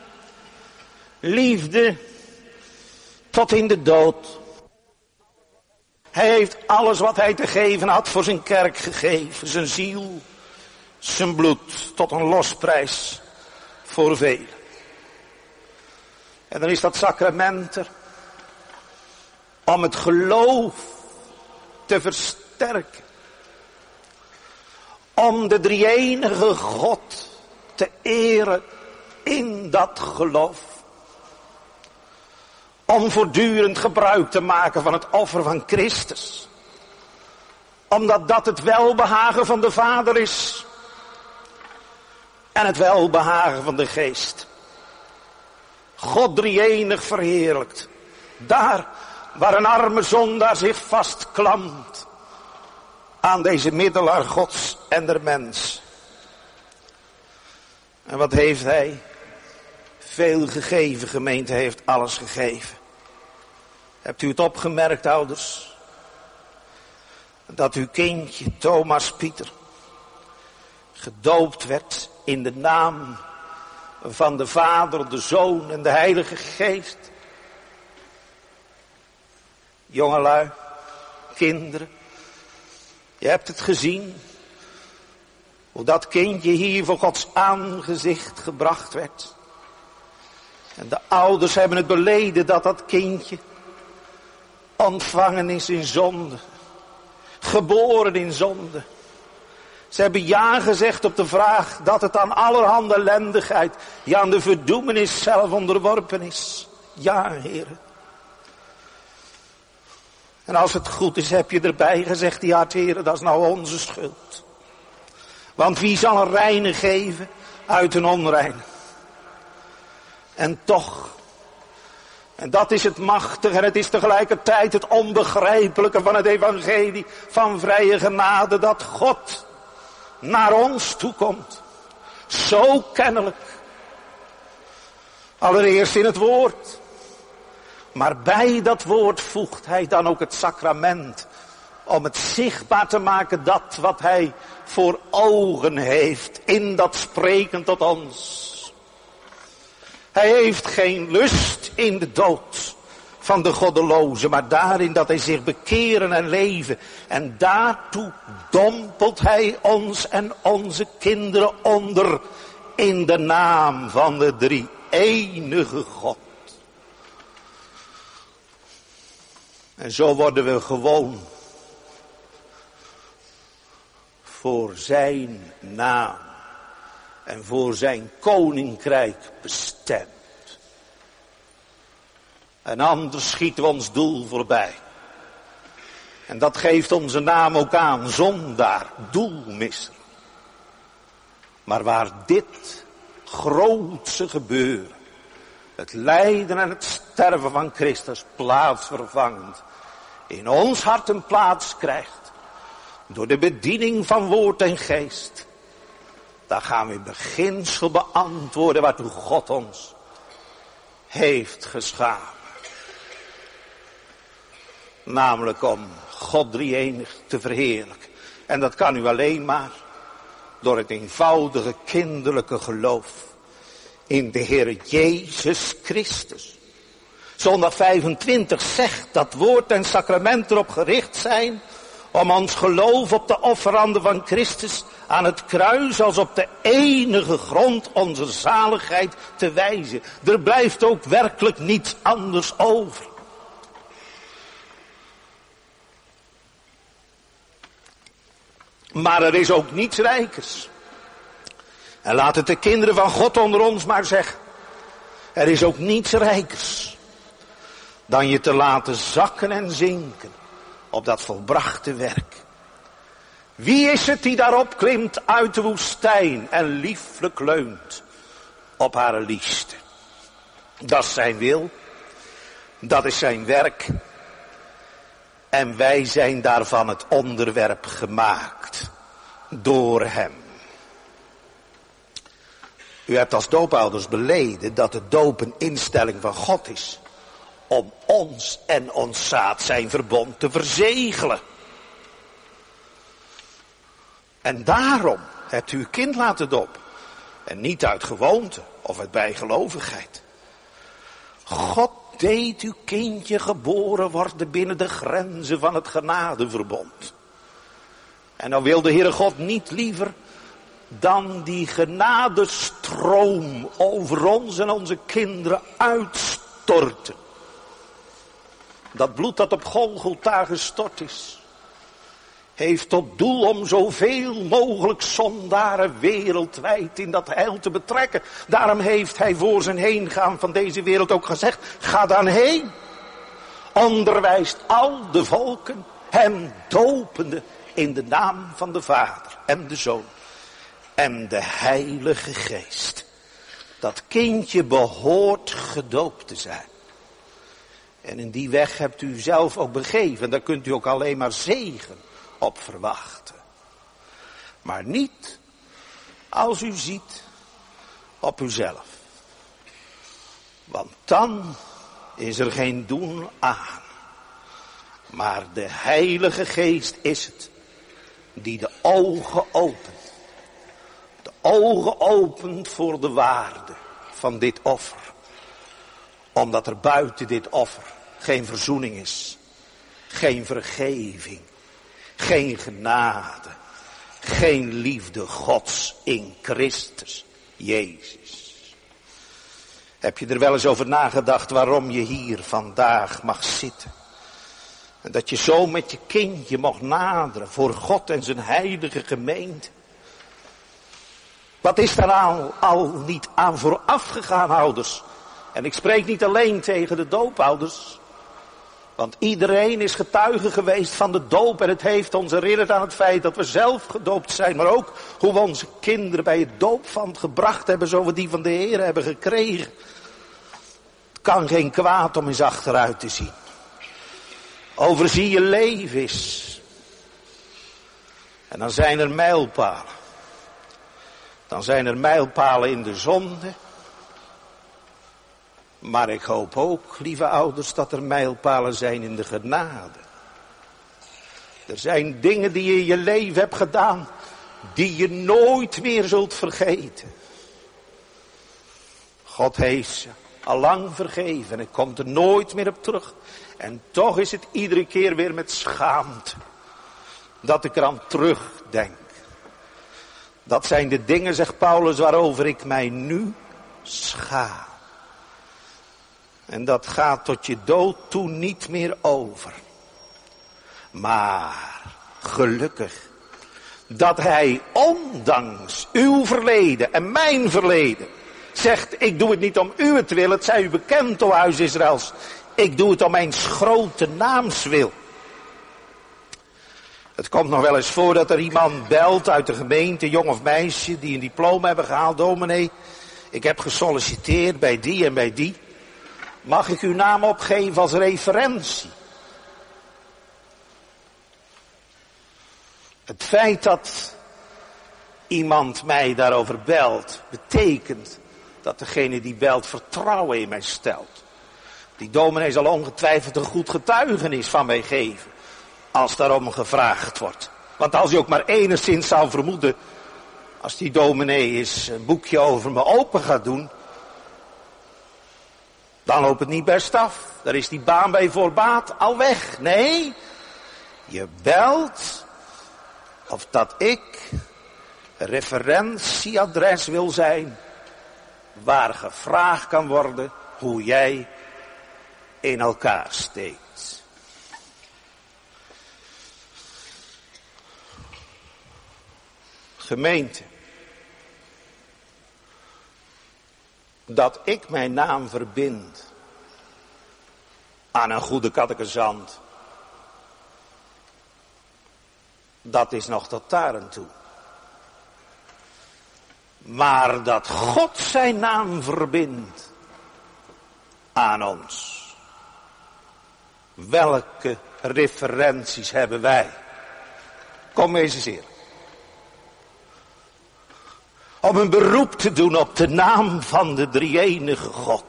Liefde tot in de dood. Hij heeft alles wat hij te geven had voor zijn kerk gegeven. Zijn ziel, zijn bloed, tot een losprijs voor velen. En dan is dat sacrament er om het geloof te versterken. Om de drie-enige God te eren in dat geloof. Om voortdurend gebruik te maken van het offer van Christus. Omdat dat het welbehagen van de Vader is. En het welbehagen van de Geest. God drie-enig verheerlijkt. Daar waar een arme zondaar zich vastklampt aan deze middelaar Gods en der mens. En wat heeft hij? Veel gegeven, gemeente heeft alles gegeven. Hebt u het opgemerkt, ouders? Dat uw kindje, Thomas Pieter, gedoopt werd in de naam van de Vader, de Zoon en de Heilige Geest. Jongelui, kinderen, je hebt het gezien. Hoe dat kindje hier voor Gods aangezicht gebracht werd. En de ouders hebben het beleden dat dat kindje ontvangen is in zonde. Geboren in zonde. Ze hebben ja gezegd op de vraag dat het aan allerhande ellendigheid, ja aan de verdoemenis zelf onderworpen is. Ja, heren. En als het goed is, heb je erbij gezegd, ja, heren, dat is nou onze schuld. Want wie zal een reine geven uit een onreine? En toch, en dat is het machtige en het is tegelijkertijd het onbegrijpelijke van het evangelie van vrije genade, dat God naar ons toekomt. Zo kennelijk. Allereerst in het woord. Maar bij dat woord voegt hij dan ook het sacrament. Om het zichtbaar te maken dat wat hij voor ogen heeft. In dat spreken tot ons. Hij heeft geen lust in de dood van de goddeloze. Maar daarin dat hij zich bekeren en leven. En daartoe dompelt hij ons en onze kinderen onder. In de naam van de drie-enige God. En zo worden we gewoon voor zijn naam en voor zijn koninkrijk bestemd. En anders schieten we ons doel voorbij. En dat geeft onze naam ook aan, zondaar, doelmisser. Maar waar dit grootse gebeuren, het lijden en het sterven van Christus plaatsvervangend, in ons hart een plaats krijgt, door de bediening van woord en geest, dan gaan we in beginsel beantwoorden waartoe God ons heeft geschapen. Namelijk om God drie-enig te verheerlijken. En dat kan u alleen maar door het eenvoudige kinderlijke geloof in de Heer Jezus Christus. Zondag 25 zegt dat woord en sacrament erop gericht zijn Om ons geloof op de offerande van Christus aan het kruis als op de enige grond onze zaligheid te wijzen. Er blijft ook werkelijk niets anders over. Maar er is ook niets rijkers. En laat het de kinderen van God onder ons maar zeggen. Er is ook niets rijkers dan je te laten zakken en zinken op dat volbrachte werk. Wie is het die daarop klimt uit de woestijn en lieflijk leunt op haar liefste? Dat is zijn wil, dat is zijn werk. En wij zijn daarvan het onderwerp gemaakt door hem. U hebt als doopouders beleden dat de doop een instelling van God is. Om ons en ons zaad zijn verbond te verzegelen. En daarom hebt u uw kind laten dopen. En niet uit gewoonte of uit bijgelovigheid. God deed uw kindje geboren worden binnen de grenzen van het genadeverbond. En dan wil de Heere God niet liever dan die genadestroom over ons en onze kinderen uitstorten. Dat bloed dat op Golgotha gestort is, heeft tot doel om zoveel mogelijk zondaren wereldwijd in dat heil te betrekken. Daarom heeft hij voor zijn heengaan van deze wereld ook gezegd, ga dan heen. Onderwijst al de volken, hem dopende in de naam van de Vader en de Zoon en de Heilige Geest. Dat kindje behoort gedoopt te zijn. En in die weg hebt u zelf ook begeven. Daar kunt u ook alleen maar zegen op verwachten. Maar niet als u ziet op uzelf. Want dan is er geen doen aan. Maar de Heilige Geest is het die de ogen opent. De ogen opent voor de waarde van dit offer. Omdat er buiten dit offer geen verzoening is. Geen vergeving. Geen genade. Geen liefde Gods in Christus Jezus. Heb je er wel eens over nagedacht waarom je hier vandaag mag zitten? En dat je zo met je kindje mag naderen voor God en zijn heilige gemeente. Wat is daar al niet aan vooraf gegaan, ouders? En ik spreek niet alleen tegen de doopouders. Want iedereen is getuige geweest van de doop. En het heeft ons herinnerd aan het feit dat we zelf gedoopt zijn. Maar ook hoe we onze kinderen bij het doopvand gebracht hebben. Zo we die van de Heer hebben gekregen. Het kan geen kwaad om eens achteruit te zien. Overzie je leven eens. En dan zijn er mijlpalen. Dan zijn er mijlpalen in de zonde. Maar ik hoop ook, lieve ouders, dat er mijlpalen zijn in de genade. Er zijn dingen die je in je leven hebt gedaan, die je nooit meer zult vergeten. God heeft ze al lang vergeven en komt er nooit meer op terug. En toch is het iedere keer weer met schaamte dat ik eraan terugdenk. Dat zijn de dingen, zegt Paulus, waarover ik mij nu schaam. En dat gaat tot je dood toe niet meer over. Maar gelukkig dat hij ondanks uw verleden en mijn verleden zegt, ik doe het niet om uwentwil, het zij u bekend, o huis Israëls. Ik doe het om mijn grote naams wil. Het komt nog wel eens voor dat er iemand belt uit de gemeente, jong of meisje, die een diploma hebben gehaald. Dominee, ik heb gesolliciteerd bij die en bij die. Mag ik uw naam opgeven als referentie? Het feit dat iemand mij daarover belt, betekent dat degene die belt vertrouwen in mij stelt. Die dominee zal ongetwijfeld een goed getuigenis van mij geven, als daarom gevraagd wordt. Want als je ook maar enigszins zou vermoeden, als die dominee eens een boekje over me open gaat doen, dan loopt het niet best af. Daar is die baan bij voorbaat al weg. Nee, je belt of dat ik referentieadres wil zijn waar gevraagd kan worden hoe jij in elkaar steekt. Gemeente, dat ik mijn naam verbind aan een goede catechizant, dat is nog tot daar en toe. Maar dat God zijn naam verbindt aan ons. Welke referenties hebben wij? Kom eens hier. Om een beroep te doen op de naam van de drie-enige God.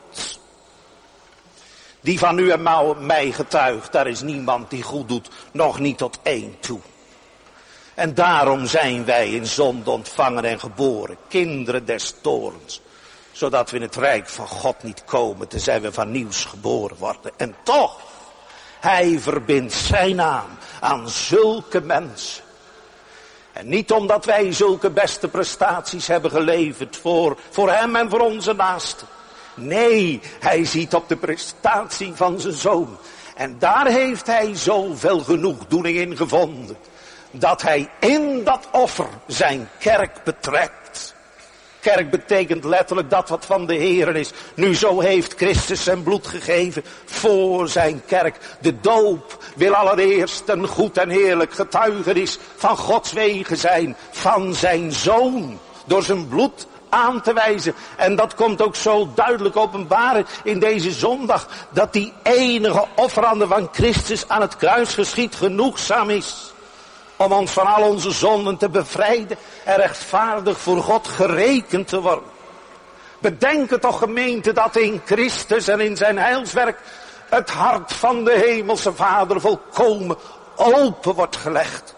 Die van u en mij getuigt, daar is niemand die goed doet, nog niet tot één toe. En daarom zijn wij in zonde ontvangen en geboren, kinderen des toorns. Zodat we in het rijk van God niet komen, tenzij we van nieuws geboren worden. En toch, hij verbindt zijn naam aan zulke mensen. En niet omdat wij zulke beste prestaties hebben geleverd voor hem en voor onze naasten. Nee, hij ziet op de prestatie van zijn zoon. En daar heeft hij zoveel genoegdoening in gevonden. Dat hij in dat offer zijn kerk betrekt. Kerk betekent letterlijk dat wat van de Heer is. Nu zo heeft Christus zijn bloed gegeven voor zijn kerk. De doop wil allereerst een goed en heerlijk getuigenis van Gods wegen zijn. Van zijn zoon. Door zijn bloed aan te wijzen. En dat komt ook zo duidelijk openbaren in deze zondag. Dat die enige offerande van Christus aan het kruis geschied genoegzaam is. Om ons van al onze zonden te bevrijden en rechtvaardig voor God gerekend te worden. Bedenk het toch, gemeente, dat in Christus en in zijn heilswerk het hart van de hemelse Vader volkomen open wordt gelegd.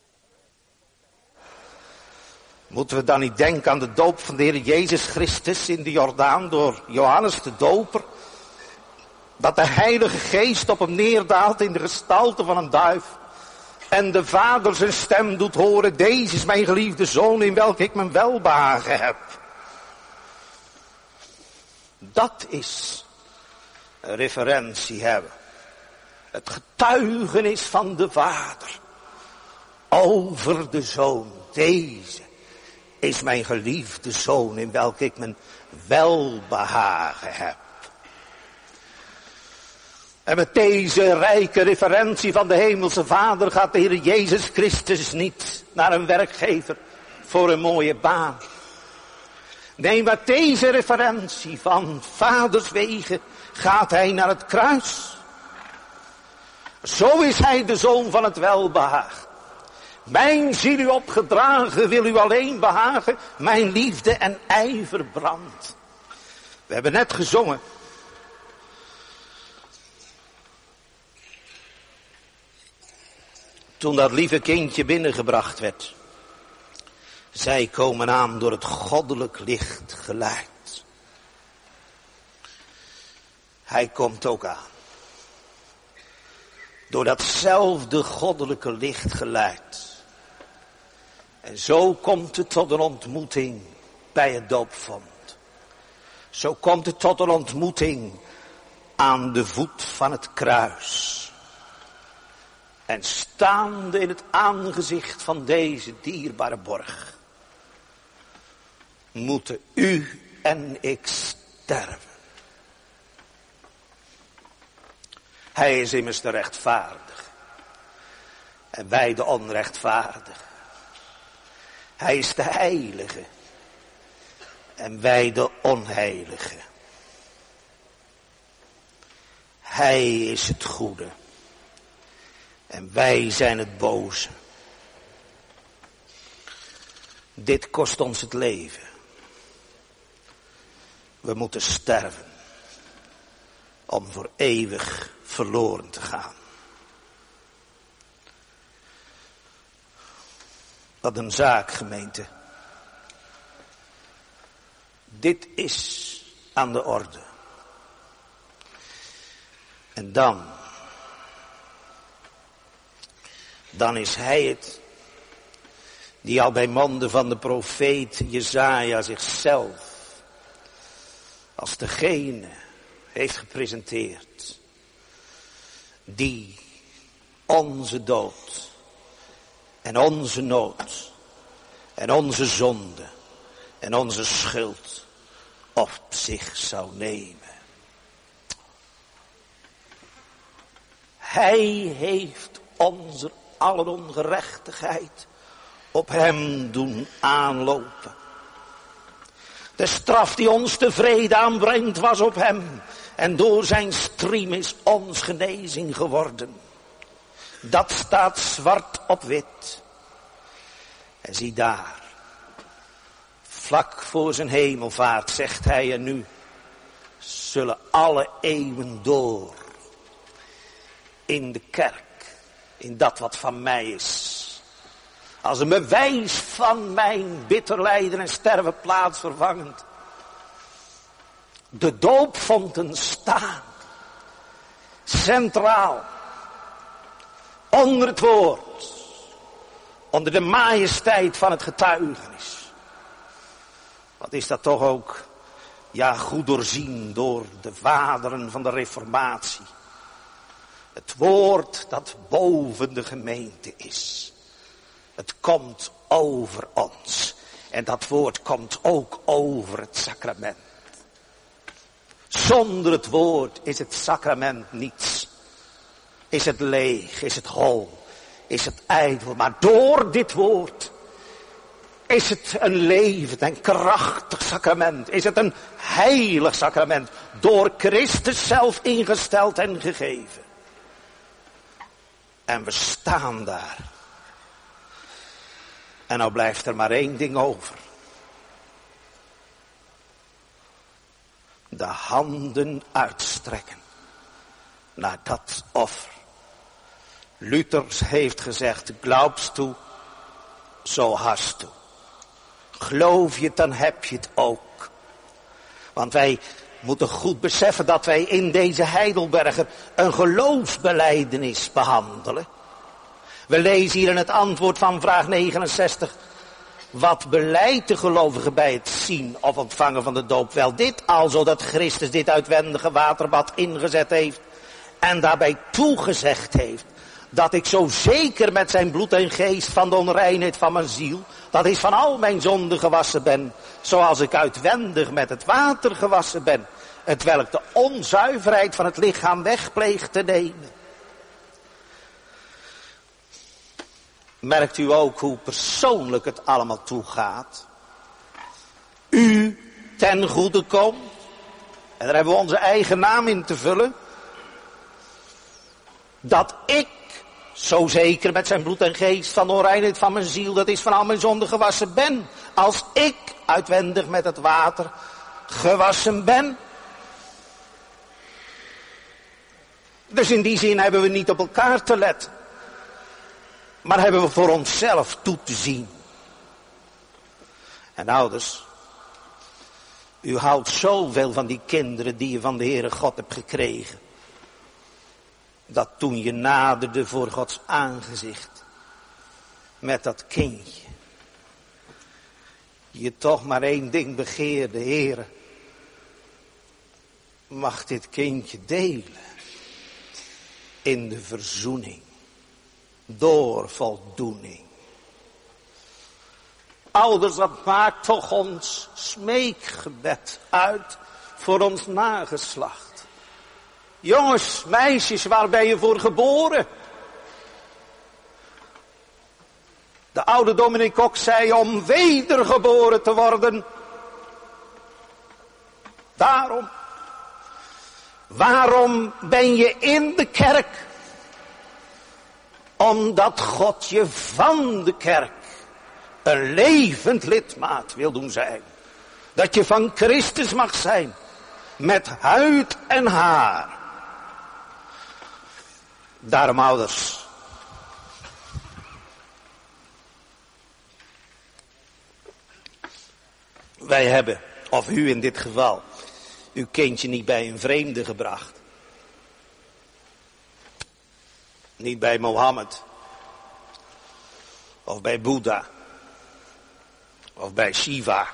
Moeten we dan niet denken aan de doop van de Heer Jezus Christus in de Jordaan door Johannes de Doper? Dat de Heilige Geest op hem neerdaalt in de gestalte van een duif. En de Vader zijn stem doet horen, deze is mijn geliefde Zoon in welke ik mijn welbehagen heb. Dat is een referentie hebben. Het getuigenis van de Vader over de Zoon. Deze is mijn geliefde Zoon in welke ik mijn welbehagen heb. En met deze rijke referentie van de hemelse Vader gaat de Heer Jezus Christus niet naar een werkgever voor een mooie baan. Nee, met deze referentie van Vaders wegen gaat hij naar het kruis. Zo is hij de Zoon van het welbehagen. Mijn ziel u opgedragen, wil u alleen behagen, mijn liefde en ijver brandt. We hebben net gezongen. Toen dat lieve kindje binnengebracht werd. Zij komen aan door het goddelijk licht geleid. Hij komt ook aan. Door datzelfde goddelijke licht geleid. En zo komt het tot een ontmoeting bij het doopvont. Zo komt het tot een ontmoeting aan de voet van het kruis. En staande in het aangezicht van deze dierbare borg, moeten u en ik sterven. Hij is immers de rechtvaardige en wij de onrechtvaardige. Hij is de heilige en wij de onheilige. Hij is het goede. En wij zijn het boze. Dit kost ons het leven. We moeten sterven. Om voor eeuwig verloren te gaan. Wat een zaak, gemeente. Dit is aan de orde. En dan dan is hij het die al bij monden van de profeet Jesaja zichzelf als degene heeft gepresenteerd die onze dood en onze nood en onze zonde en onze schuld op zich zou nemen. Hij heeft onze alle ongerechtigheid op hem doen aanlopen. De straf die ons tevreden aanbrengt was op hem. En door zijn striem is ons genezing geworden. Dat staat zwart op wit. En zie daar. Vlak voor zijn hemelvaart zegt hij, en nu zullen alle eeuwen door in de kerk, in dat wat van mij is, als een bewijs van mijn bitter lijden en sterven plaatsvervangend, de doopfonten staan, centraal, onder het woord, onder de majesteit van het getuigenis. Wat is dat toch ook, ja, goed doorzien door de vaderen van de reformatie. Het woord dat boven de gemeente is. Het komt over ons. En dat woord komt ook over het sacrament. Zonder het woord is het sacrament niets. Is het leeg, is het hol, is het ijdel. Maar door dit woord is het een levend en krachtig sacrament. Is het een heilig sacrament. Door Christus zelf ingesteld en gegeven. En we staan daar. En nou blijft er maar één ding over. De handen uitstrekken naar dat offer. Luthers heeft gezegd, glaubst du, zo hast du. Geloof je het, dan heb je het ook. Want wij moeten goed beseffen dat wij in deze Heidelberger een geloofsbelijdenis behandelen. We lezen hier in het antwoord van vraag 69. Wat beleidt de gelovige bij het zien of ontvangen van de doop? Wel dit, alzo dat Christus dit uitwendige waterbad ingezet heeft en daarbij toegezegd heeft dat ik zo zeker met zijn bloed en geest van de onreinheid van mijn ziel, dat is van al mijn zonden gewassen ben, zoals ik uitwendig met het water gewassen ben, hetwelk de onzuiverheid van het lichaam wegpleegt te nemen. Merkt u ook hoe persoonlijk het allemaal toegaat? U ten goede komt. En daar hebben we onze eigen naam in te vullen. Dat ik zo zeker met zijn bloed en geest van de onreinheid van mijn ziel, dat is van al mijn zonden gewassen ben. Als ik uitwendig met het water gewassen ben. Dus in die zin hebben we niet op elkaar te letten. Maar hebben we voor onszelf toe te zien. En ouders, u houdt zoveel van die kinderen die je van de Heere God hebt gekregen. Dat toen je naderde voor Gods aangezicht met dat kindje, je toch maar één ding begeerde, Heere. Mag dit kindje delen in de verzoening. Door voldoening. Ouders, dat maakt toch ons smeekgebed uit voor ons nageslacht. Jongens, meisjes, waar ben je voor geboren? De oude dominee Kok zei om wedergeboren te worden. Waarom ben je in de kerk? Omdat God je van de kerk een levend lidmaat wil doen zijn. Dat je van Christus mag zijn. Met huid en haar. Daarom ouders. Wij hebben, of u in dit geval, uw kindje niet bij een vreemde gebracht. Niet bij Mohammed. Of bij Boeddha. Of bij Shiva.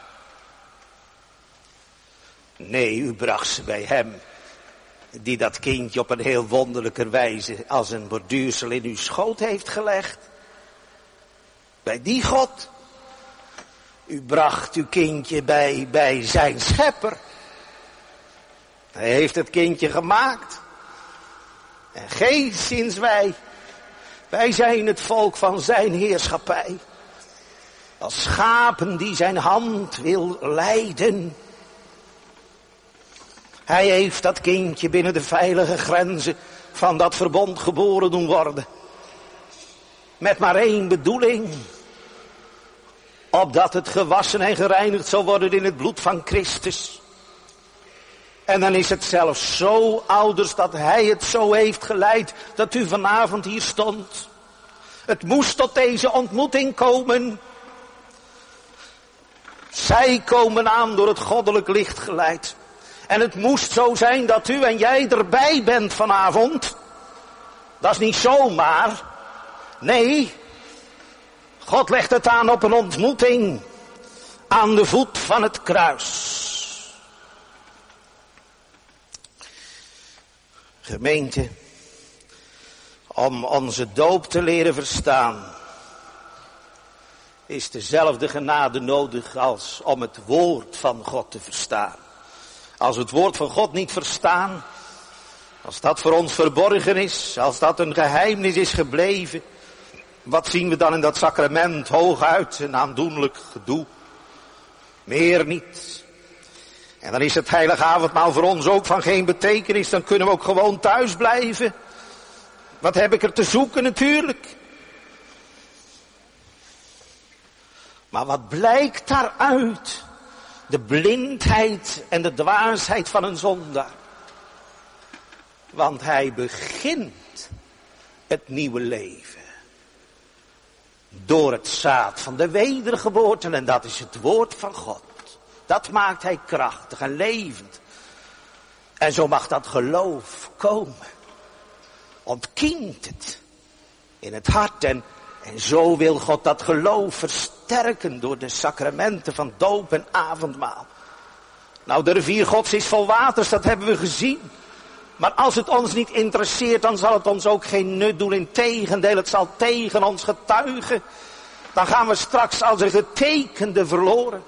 Nee, u bracht ze bij hem. Die dat kindje op een heel wonderlijke wijze als een borduursel in uw schoot heeft gelegd. Bij die God. U bracht uw kindje bij zijn schepper. Hij heeft het kindje gemaakt. En geenszins wij. Wij zijn het volk van zijn heerschappij. Als schapen die zijn hand wil leiden. Hij heeft dat kindje binnen de veilige grenzen van dat verbond geboren doen worden. Met maar één bedoeling. Opdat het gewassen en gereinigd zal worden in het bloed van Christus. En dan is het zelfs zo, ouders, dat hij het zo heeft geleid dat u vanavond hier stond. Het moest tot deze ontmoeting komen. Zij komen aan door het goddelijk licht geleid. En het moest zo zijn dat u en jij erbij bent vanavond. Dat is niet zomaar. Nee, God legt het aan op een ontmoeting. Aan de voet van het kruis. Gemeente, om onze doop te leren verstaan, is dezelfde genade nodig als om het woord van God te verstaan. Als we het woord van God niet verstaan, als dat voor ons verborgen is, als dat een geheimnis is gebleven, wat zien we dan in dat sacrament? Hooguit een aandoenlijk gedoe. Meer niet. En dan is het heilige avondmaal voor ons ook van geen betekenis. Dan kunnen we ook gewoon thuis blijven. Wat heb ik er te zoeken natuurlijk. Maar wat blijkt daaruit? De blindheid en de dwaasheid van een zondaar. Want hij begint het nieuwe leven. Door het zaad van de wedergeboorte. En dat is het woord van God. Dat maakt hij krachtig en levend. En zo mag dat geloof komen. Ontkiemt het in het hart. En zo wil God dat geloof versterken door de sacramenten van doop en avondmaal. Nou, de rivier Gods is vol waters, dat hebben we gezien. Maar als het ons niet interesseert, dan zal het ons ook geen nut doen. Integendeel, het zal tegen ons getuigen. Dan gaan we straks als een getekende verloren.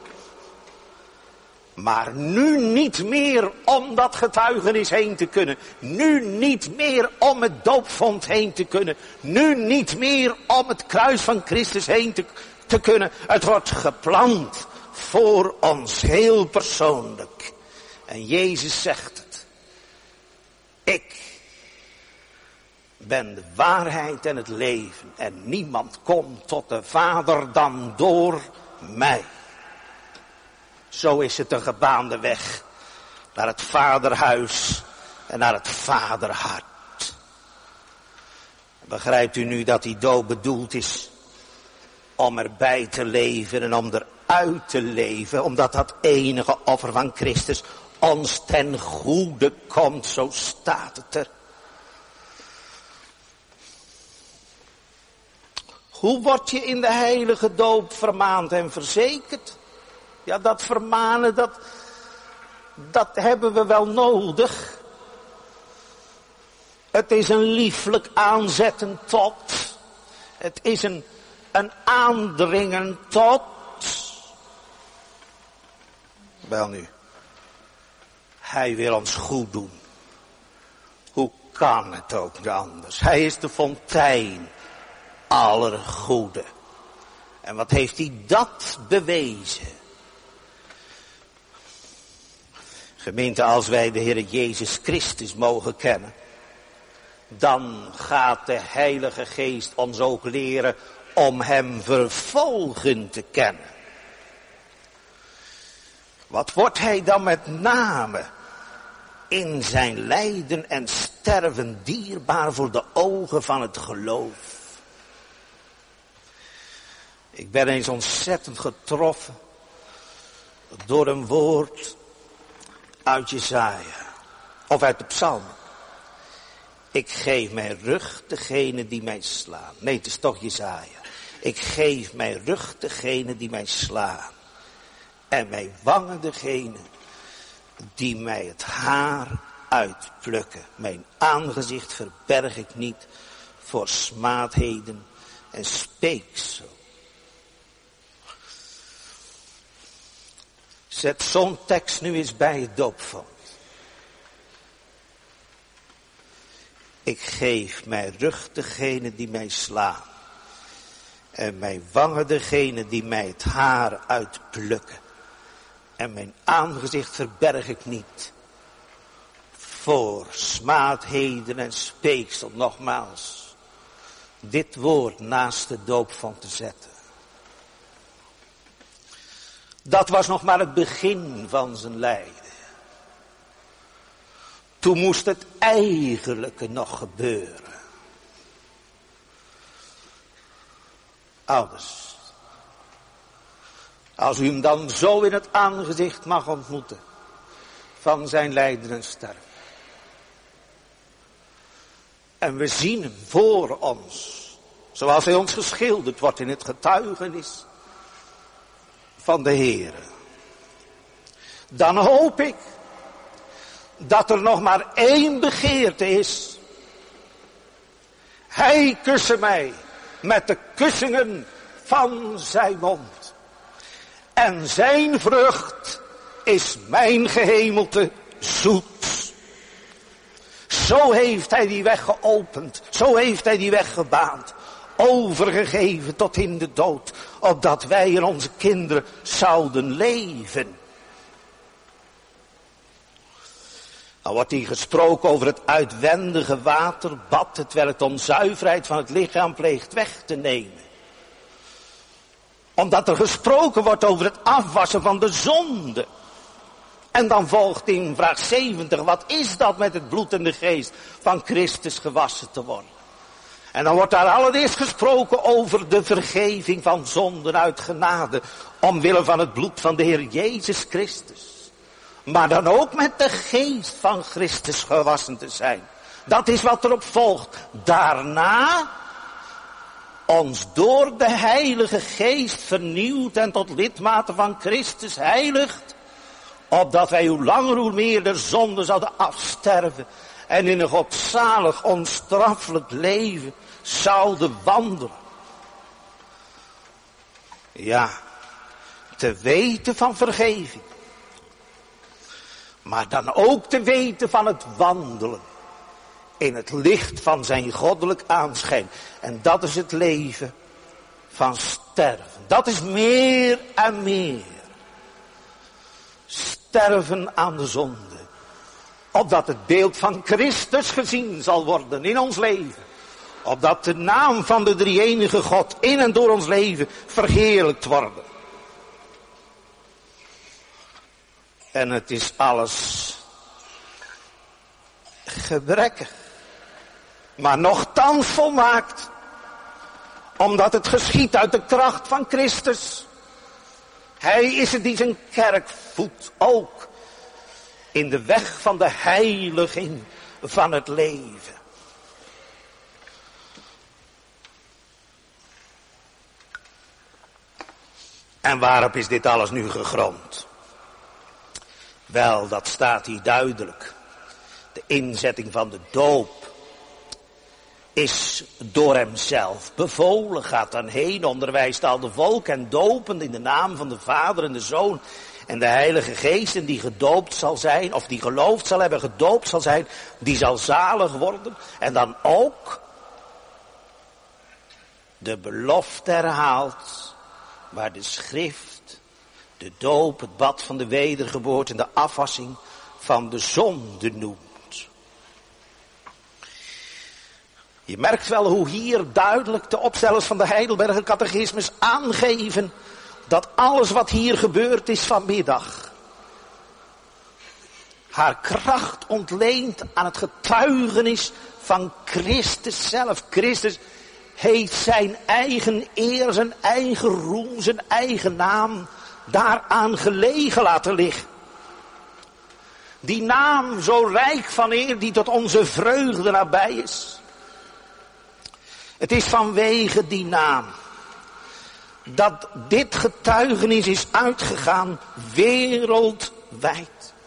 Maar nu niet meer om dat getuigenis heen te kunnen. Nu niet meer om het doopvond heen te kunnen. Nu niet meer om het kruis van Christus heen te kunnen. Het wordt geplant voor ons heel persoonlijk. En Jezus zegt het. Ik ben de waarheid en het leven. En niemand komt tot de Vader dan door mij. Zo is het een gebaande weg naar het vaderhuis en naar het vaderhart. Begrijpt u nu dat die doop bedoeld is om erbij te leven en om eruit te leven, omdat dat enige offer van Christus ons ten goede komt, zo staat het er. Hoe word je in de heilige doop vermaand en verzekerd? Ja, dat vermanen, dat hebben we wel nodig. Het is een lieflijk aanzetten tot. Het is een aandringen tot. Wel nu, hij wil ons goed doen. Hoe kan het ook anders? Hij is de fontein aller goede. En wat heeft hij dat bewezen? Gemeente, als wij de Heer Jezus Christus mogen kennen, dan gaat de Heilige Geest ons ook leren om hem vervolgen te kennen. Wat wordt hij dan met name in zijn lijden en sterven dierbaar voor de ogen van het geloof? Ik ben eens ontzettend getroffen door een woord uit Jesaja, of uit de psalmen. Ik geef mijn rug degene die mij slaan. Nee, het is toch Jesaja. Ik geef mijn rug degene die mij slaan. En mijn wangen degene die mij het haar uitplukken. Mijn aangezicht verberg ik niet voor smaadheden en speeksel. Zet zo'n tekst nu eens bij het doopvond. Ik geef mijn rug degene die mij slaan. En mijn wangen degene die mij het haar uitplukken. En mijn aangezicht verberg ik niet voor smaadheden en speeksel. Nogmaals, dit woord naast de doopvont te zetten. Dat was nog maar het begin van zijn lijden. Toen moest het eigenlijke nog gebeuren. Ouders, als u hem dan zo in het aangezicht mag ontmoeten van zijn lijden en sterven. En we zien hem voor ons, zoals hij ons geschilderd wordt in het getuigenis van de Heere. Dan hoop ik dat er nog maar één begeerte is. Hij kusse mij met de kussingen van zijn mond. En zijn vrucht is mijn gehemelte zoet. Zo heeft hij die weg geopend. Zo heeft hij die weg gebaand. Overgegeven tot in de dood. Opdat wij en onze kinderen zouden leven. Dan wordt hier gesproken over het uitwendige waterbad. Terwijl het onzuiverheid van het lichaam pleegt weg te nemen. Omdat er gesproken wordt over het afwassen van de zonde. En dan volgt in vraag 70. Wat is dat met het bloed en de geest van Christus gewassen te worden? En dan wordt daar allereerst gesproken over de vergeving van zonden uit genade. Omwille van het bloed van de Heer Jezus Christus. Maar dan ook met de geest van Christus gewassen te zijn. Dat is wat erop volgt. Daarna ons door de Heilige Geest vernieuwd en tot lidmaten van Christus heiligt. Opdat wij hoe langer hoe meer de zonde zouden afsterven. En in een godzalig onstraffelijk leven zouden wandelen. Ja, te weten van vergeving. Maar dan ook te weten van het wandelen. In het licht van zijn goddelijk aanschijn. En dat is het leven van sterven. Dat is meer en meer. Sterven aan de zonde. Opdat het beeld van Christus gezien zal worden in ons leven. Opdat de naam van de drie-enige God in en door ons leven verheerlijkt wordt. En het is alles gebrekkig. Maar nochtans volmaakt. Omdat het geschiet uit de kracht van Christus. Hij is het die zijn kerk voedt ook. In de weg van de heiliging van het leven. En waarop is dit alles nu gegrond? Wel, dat staat hier duidelijk. De inzetting van de doop is door hemzelf bevolen. Gaat dan heen, onderwijst al de volk en dopend in de naam van de Vader en de Zoon en de Heilige Geest. En die gedoopt zal zijn, of die geloofd zal hebben, gedoopt zal zijn, die zal zalig worden. En dan ook de belofte herhaalt, waar de schrift, de doop, het bad van de wedergeboorte en de afwassing van de zonde noemt. Je merkt wel hoe hier duidelijk de opstellers van de Heidelberger Catechismus aangeven dat alles wat hier gebeurd is vanmiddag haar kracht ontleent aan het getuigenis van Christus zelf. Christus heeft zijn eigen eer, zijn eigen roem, zijn eigen naam daaraan gelegen laten liggen. Die naam zo rijk van eer die tot onze vreugde nabij is. Het is vanwege die naam dat dit getuigenis is uitgegaan wereldwijd.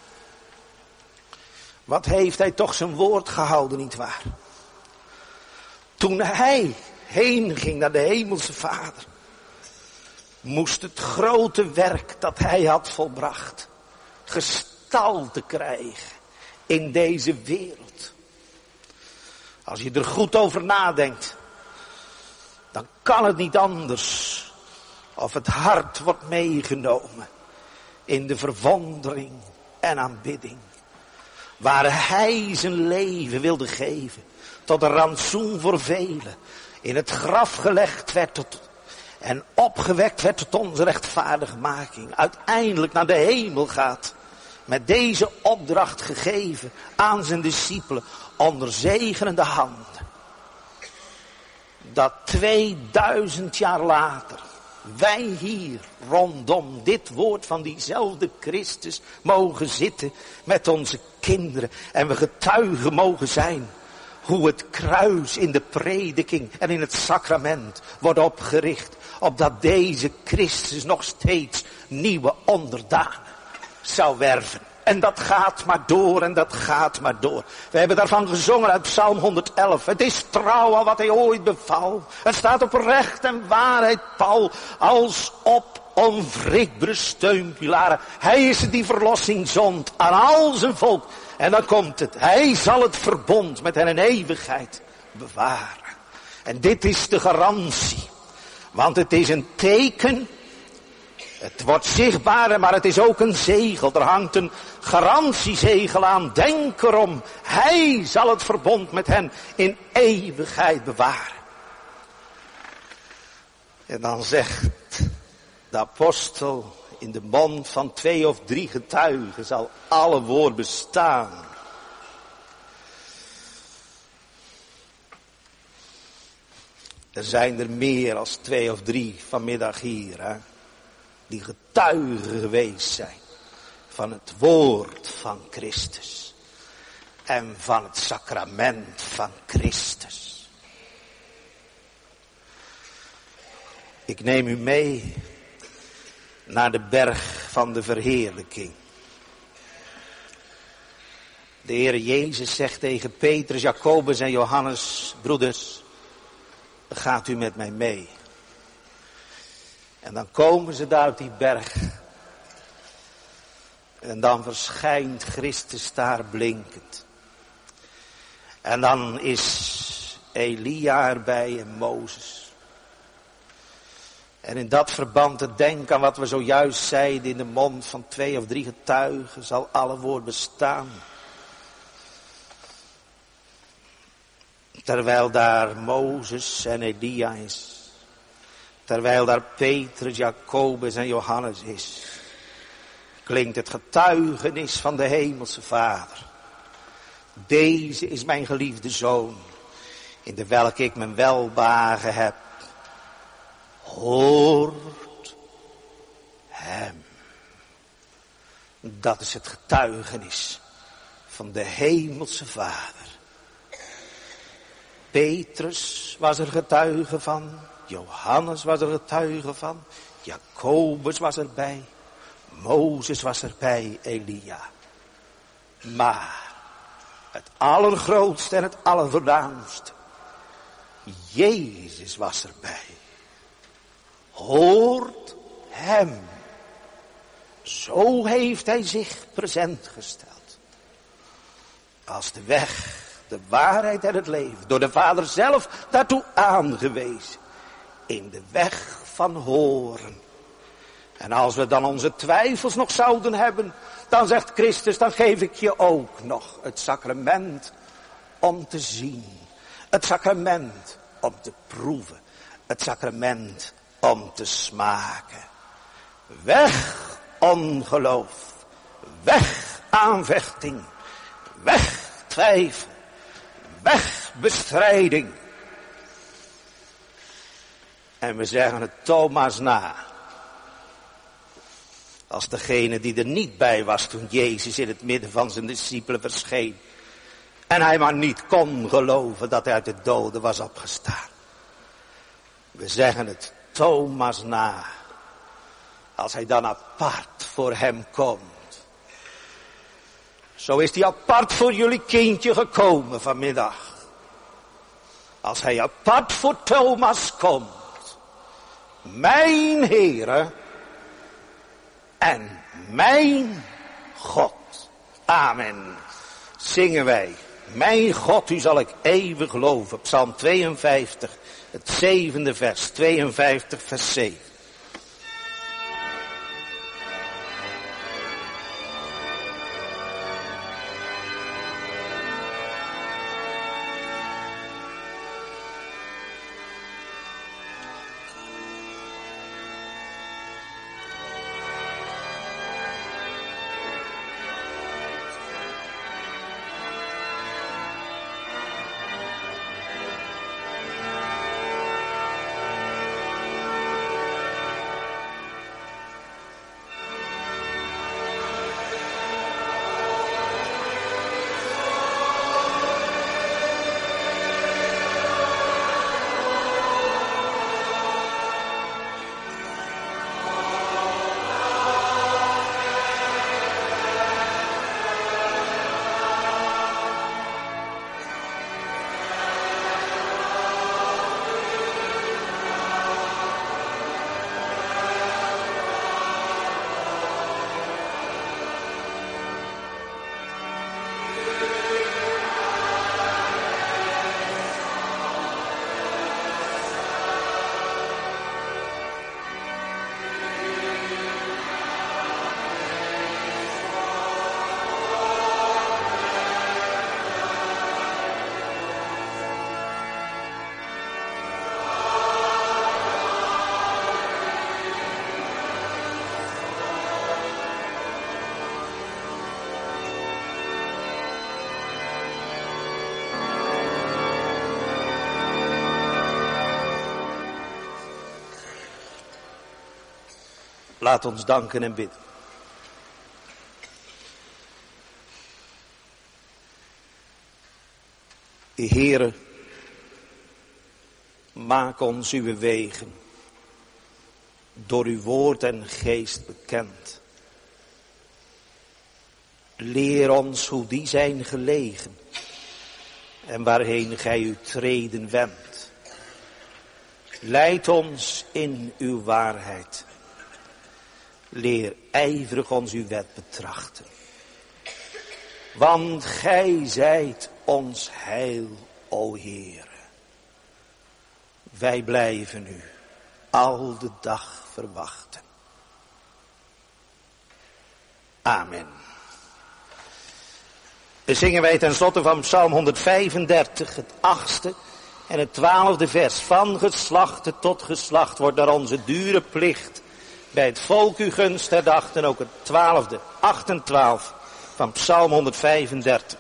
Wat heeft hij toch zijn woord gehouden, nietwaar? Toen hij heen ging naar de hemelse Vader, moest het grote werk dat hij had volbracht gestalte krijgen in deze wereld. Als je er goed over nadenkt, dan kan het niet anders of het hart wordt meegenomen in de verwondering en aanbidding. Waar hij zijn leven wilde geven tot een rantsoen voor velen, in het graf gelegd werd en opgewekt werd tot onze rechtvaardigmaking, uiteindelijk naar de hemel gaat, met deze opdracht gegeven aan zijn discipelen onder zegenende handen. Dat 2000 jaar later wij hier rondom dit woord van diezelfde Christus mogen zitten met onze kinderen en we getuigen mogen zijn hoe het kruis in de prediking en in het sacrament wordt opgericht, opdat deze Christus nog steeds nieuwe onderdanen zou werven. En dat gaat maar door en dat gaat maar door. We hebben daarvan gezongen uit Psalm 111. Het is trouw aan wat hij ooit beval. Het staat op recht en waarheid, Paul, als op onwrikbare steunpilaren. Hij is het die verlossing zond aan al zijn volk. En dan komt het. Hij zal het verbond met hen in eeuwigheid bewaren. En dit is de garantie. Want het is een teken. Het wordt zichtbaar, maar het is ook een zegel. Er hangt een garantiezegel aan. Denk erom. Hij zal het verbond met hen in eeuwigheid bewaren. En dan zegt de apostel, in de mond van 2 of 3 getuigen zal alle woord bestaan. Er zijn er meer als 2 of 3 vanmiddag hier, hè, die getuigen geweest zijn van het woord van Christus en van het sacrament van Christus. Ik neem u mee naar de berg van de verheerlijking. De Heer Jezus zegt tegen Petrus, Jacobus en Johannes, broeders, gaat u met mij mee. En dan komen ze daar op die berg. En dan verschijnt Christus daar blinkend. En dan is Elia erbij en Mozes. En in dat verband te denken aan wat we zojuist zeiden, in de mond van 2 of 3 getuigen zal alle woord bestaan. Terwijl daar Mozes en Elia is. Terwijl daar Petrus, Jacobus en Johannes is. Klinkt het getuigenis van de hemelse Vader. Deze is mijn geliefde Zoon, in de welke ik mijn welbehagen heb. Hoort hem. Dat is het getuigenis van de hemelse Vader. Petrus was er getuige van. Johannes was er getuige van. Jacobus was erbij. Mozes was erbij. Elia. Maar het allergrootste en het allervoornaamste, Jezus was erbij. Hoort hem. Zo heeft hij zich present gesteld. Als de weg, de waarheid en het leven. Door de Vader zelf daartoe aangewezen. In de weg van horen. En als we dan onze twijfels nog zouden hebben, dan zegt Christus, dan geef ik je ook nog het sacrament om te zien. Het sacrament om te proeven. Het sacrament om te smaken. Weg ongeloof. Weg aanvechting. Weg twijfel. Weg bestrijding. En we zeggen het Thomas na. Als degene die er niet bij was toen Jezus in het midden van zijn discipelen verscheen. En hij maar niet kon geloven dat hij uit de doden was opgestaan. We zeggen het Thomas na. Als hij dan apart voor hem komt. Zo is hij apart voor jullie kindje gekomen vanmiddag. Als hij apart voor Thomas komt. Mijn Heere en mijn God. Amen. Zingen wij. Mijn God, u zal ik eeuwig loven. Psalm 52, het 7e vers. 52 vers 7. Laat ons danken en bidden. Heere, maak ons uw wegen door uw woord en geest bekend. Leer ons hoe die zijn gelegen en waarheen gij uw treden wendt. Leid ons in uw waarheid. Leer ijverig ons uw wet betrachten. Want gij zijt ons heil, o Heere. Wij blijven u al de dag verwachten. Amen. Dan zingen wij ten slotte van Psalm 135, het 8e en het 12e vers. Van geslachte tot geslacht wordt naar onze dure plicht bij het volk uw gunst herdacht. En ook het 12e, 8 en 12 van Psalm 135.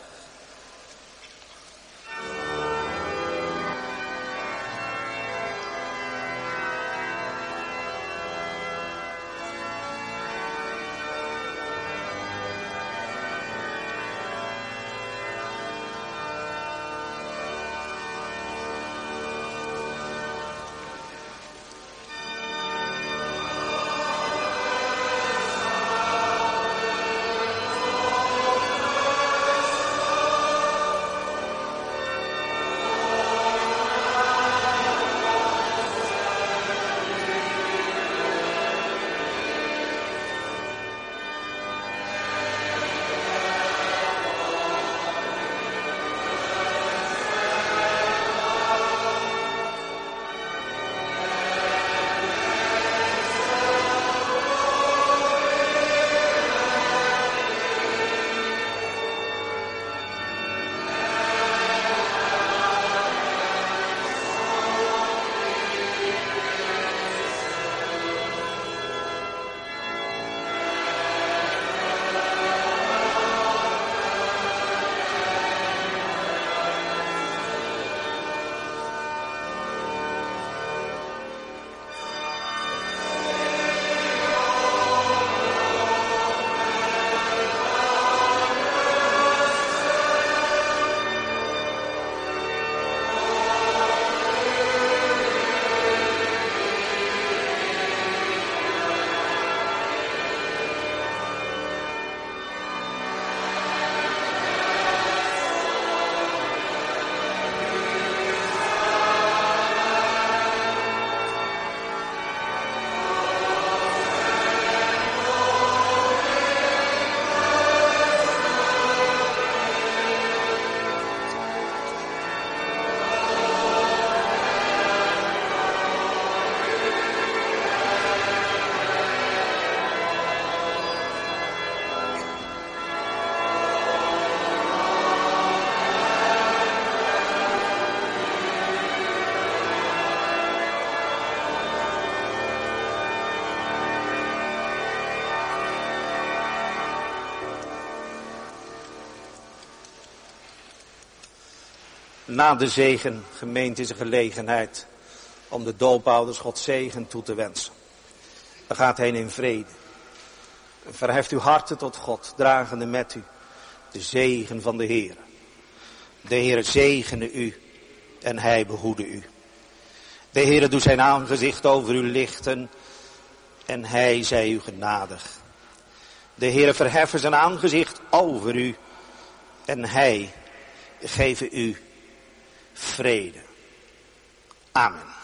Na de zegen, gemeente, is een gelegenheid om de doopouders Gods zegen toe te wensen. Dan gaat heen in vrede. Verheft uw harten tot God, dragende met u de zegen van de Heer. De Heer zegene u en hij behoede u. De Heer doet zijn aangezicht over u lichten en hij zij u genadig. De Heer verheffen zijn aangezicht over u en hij geven u vrede. Amen.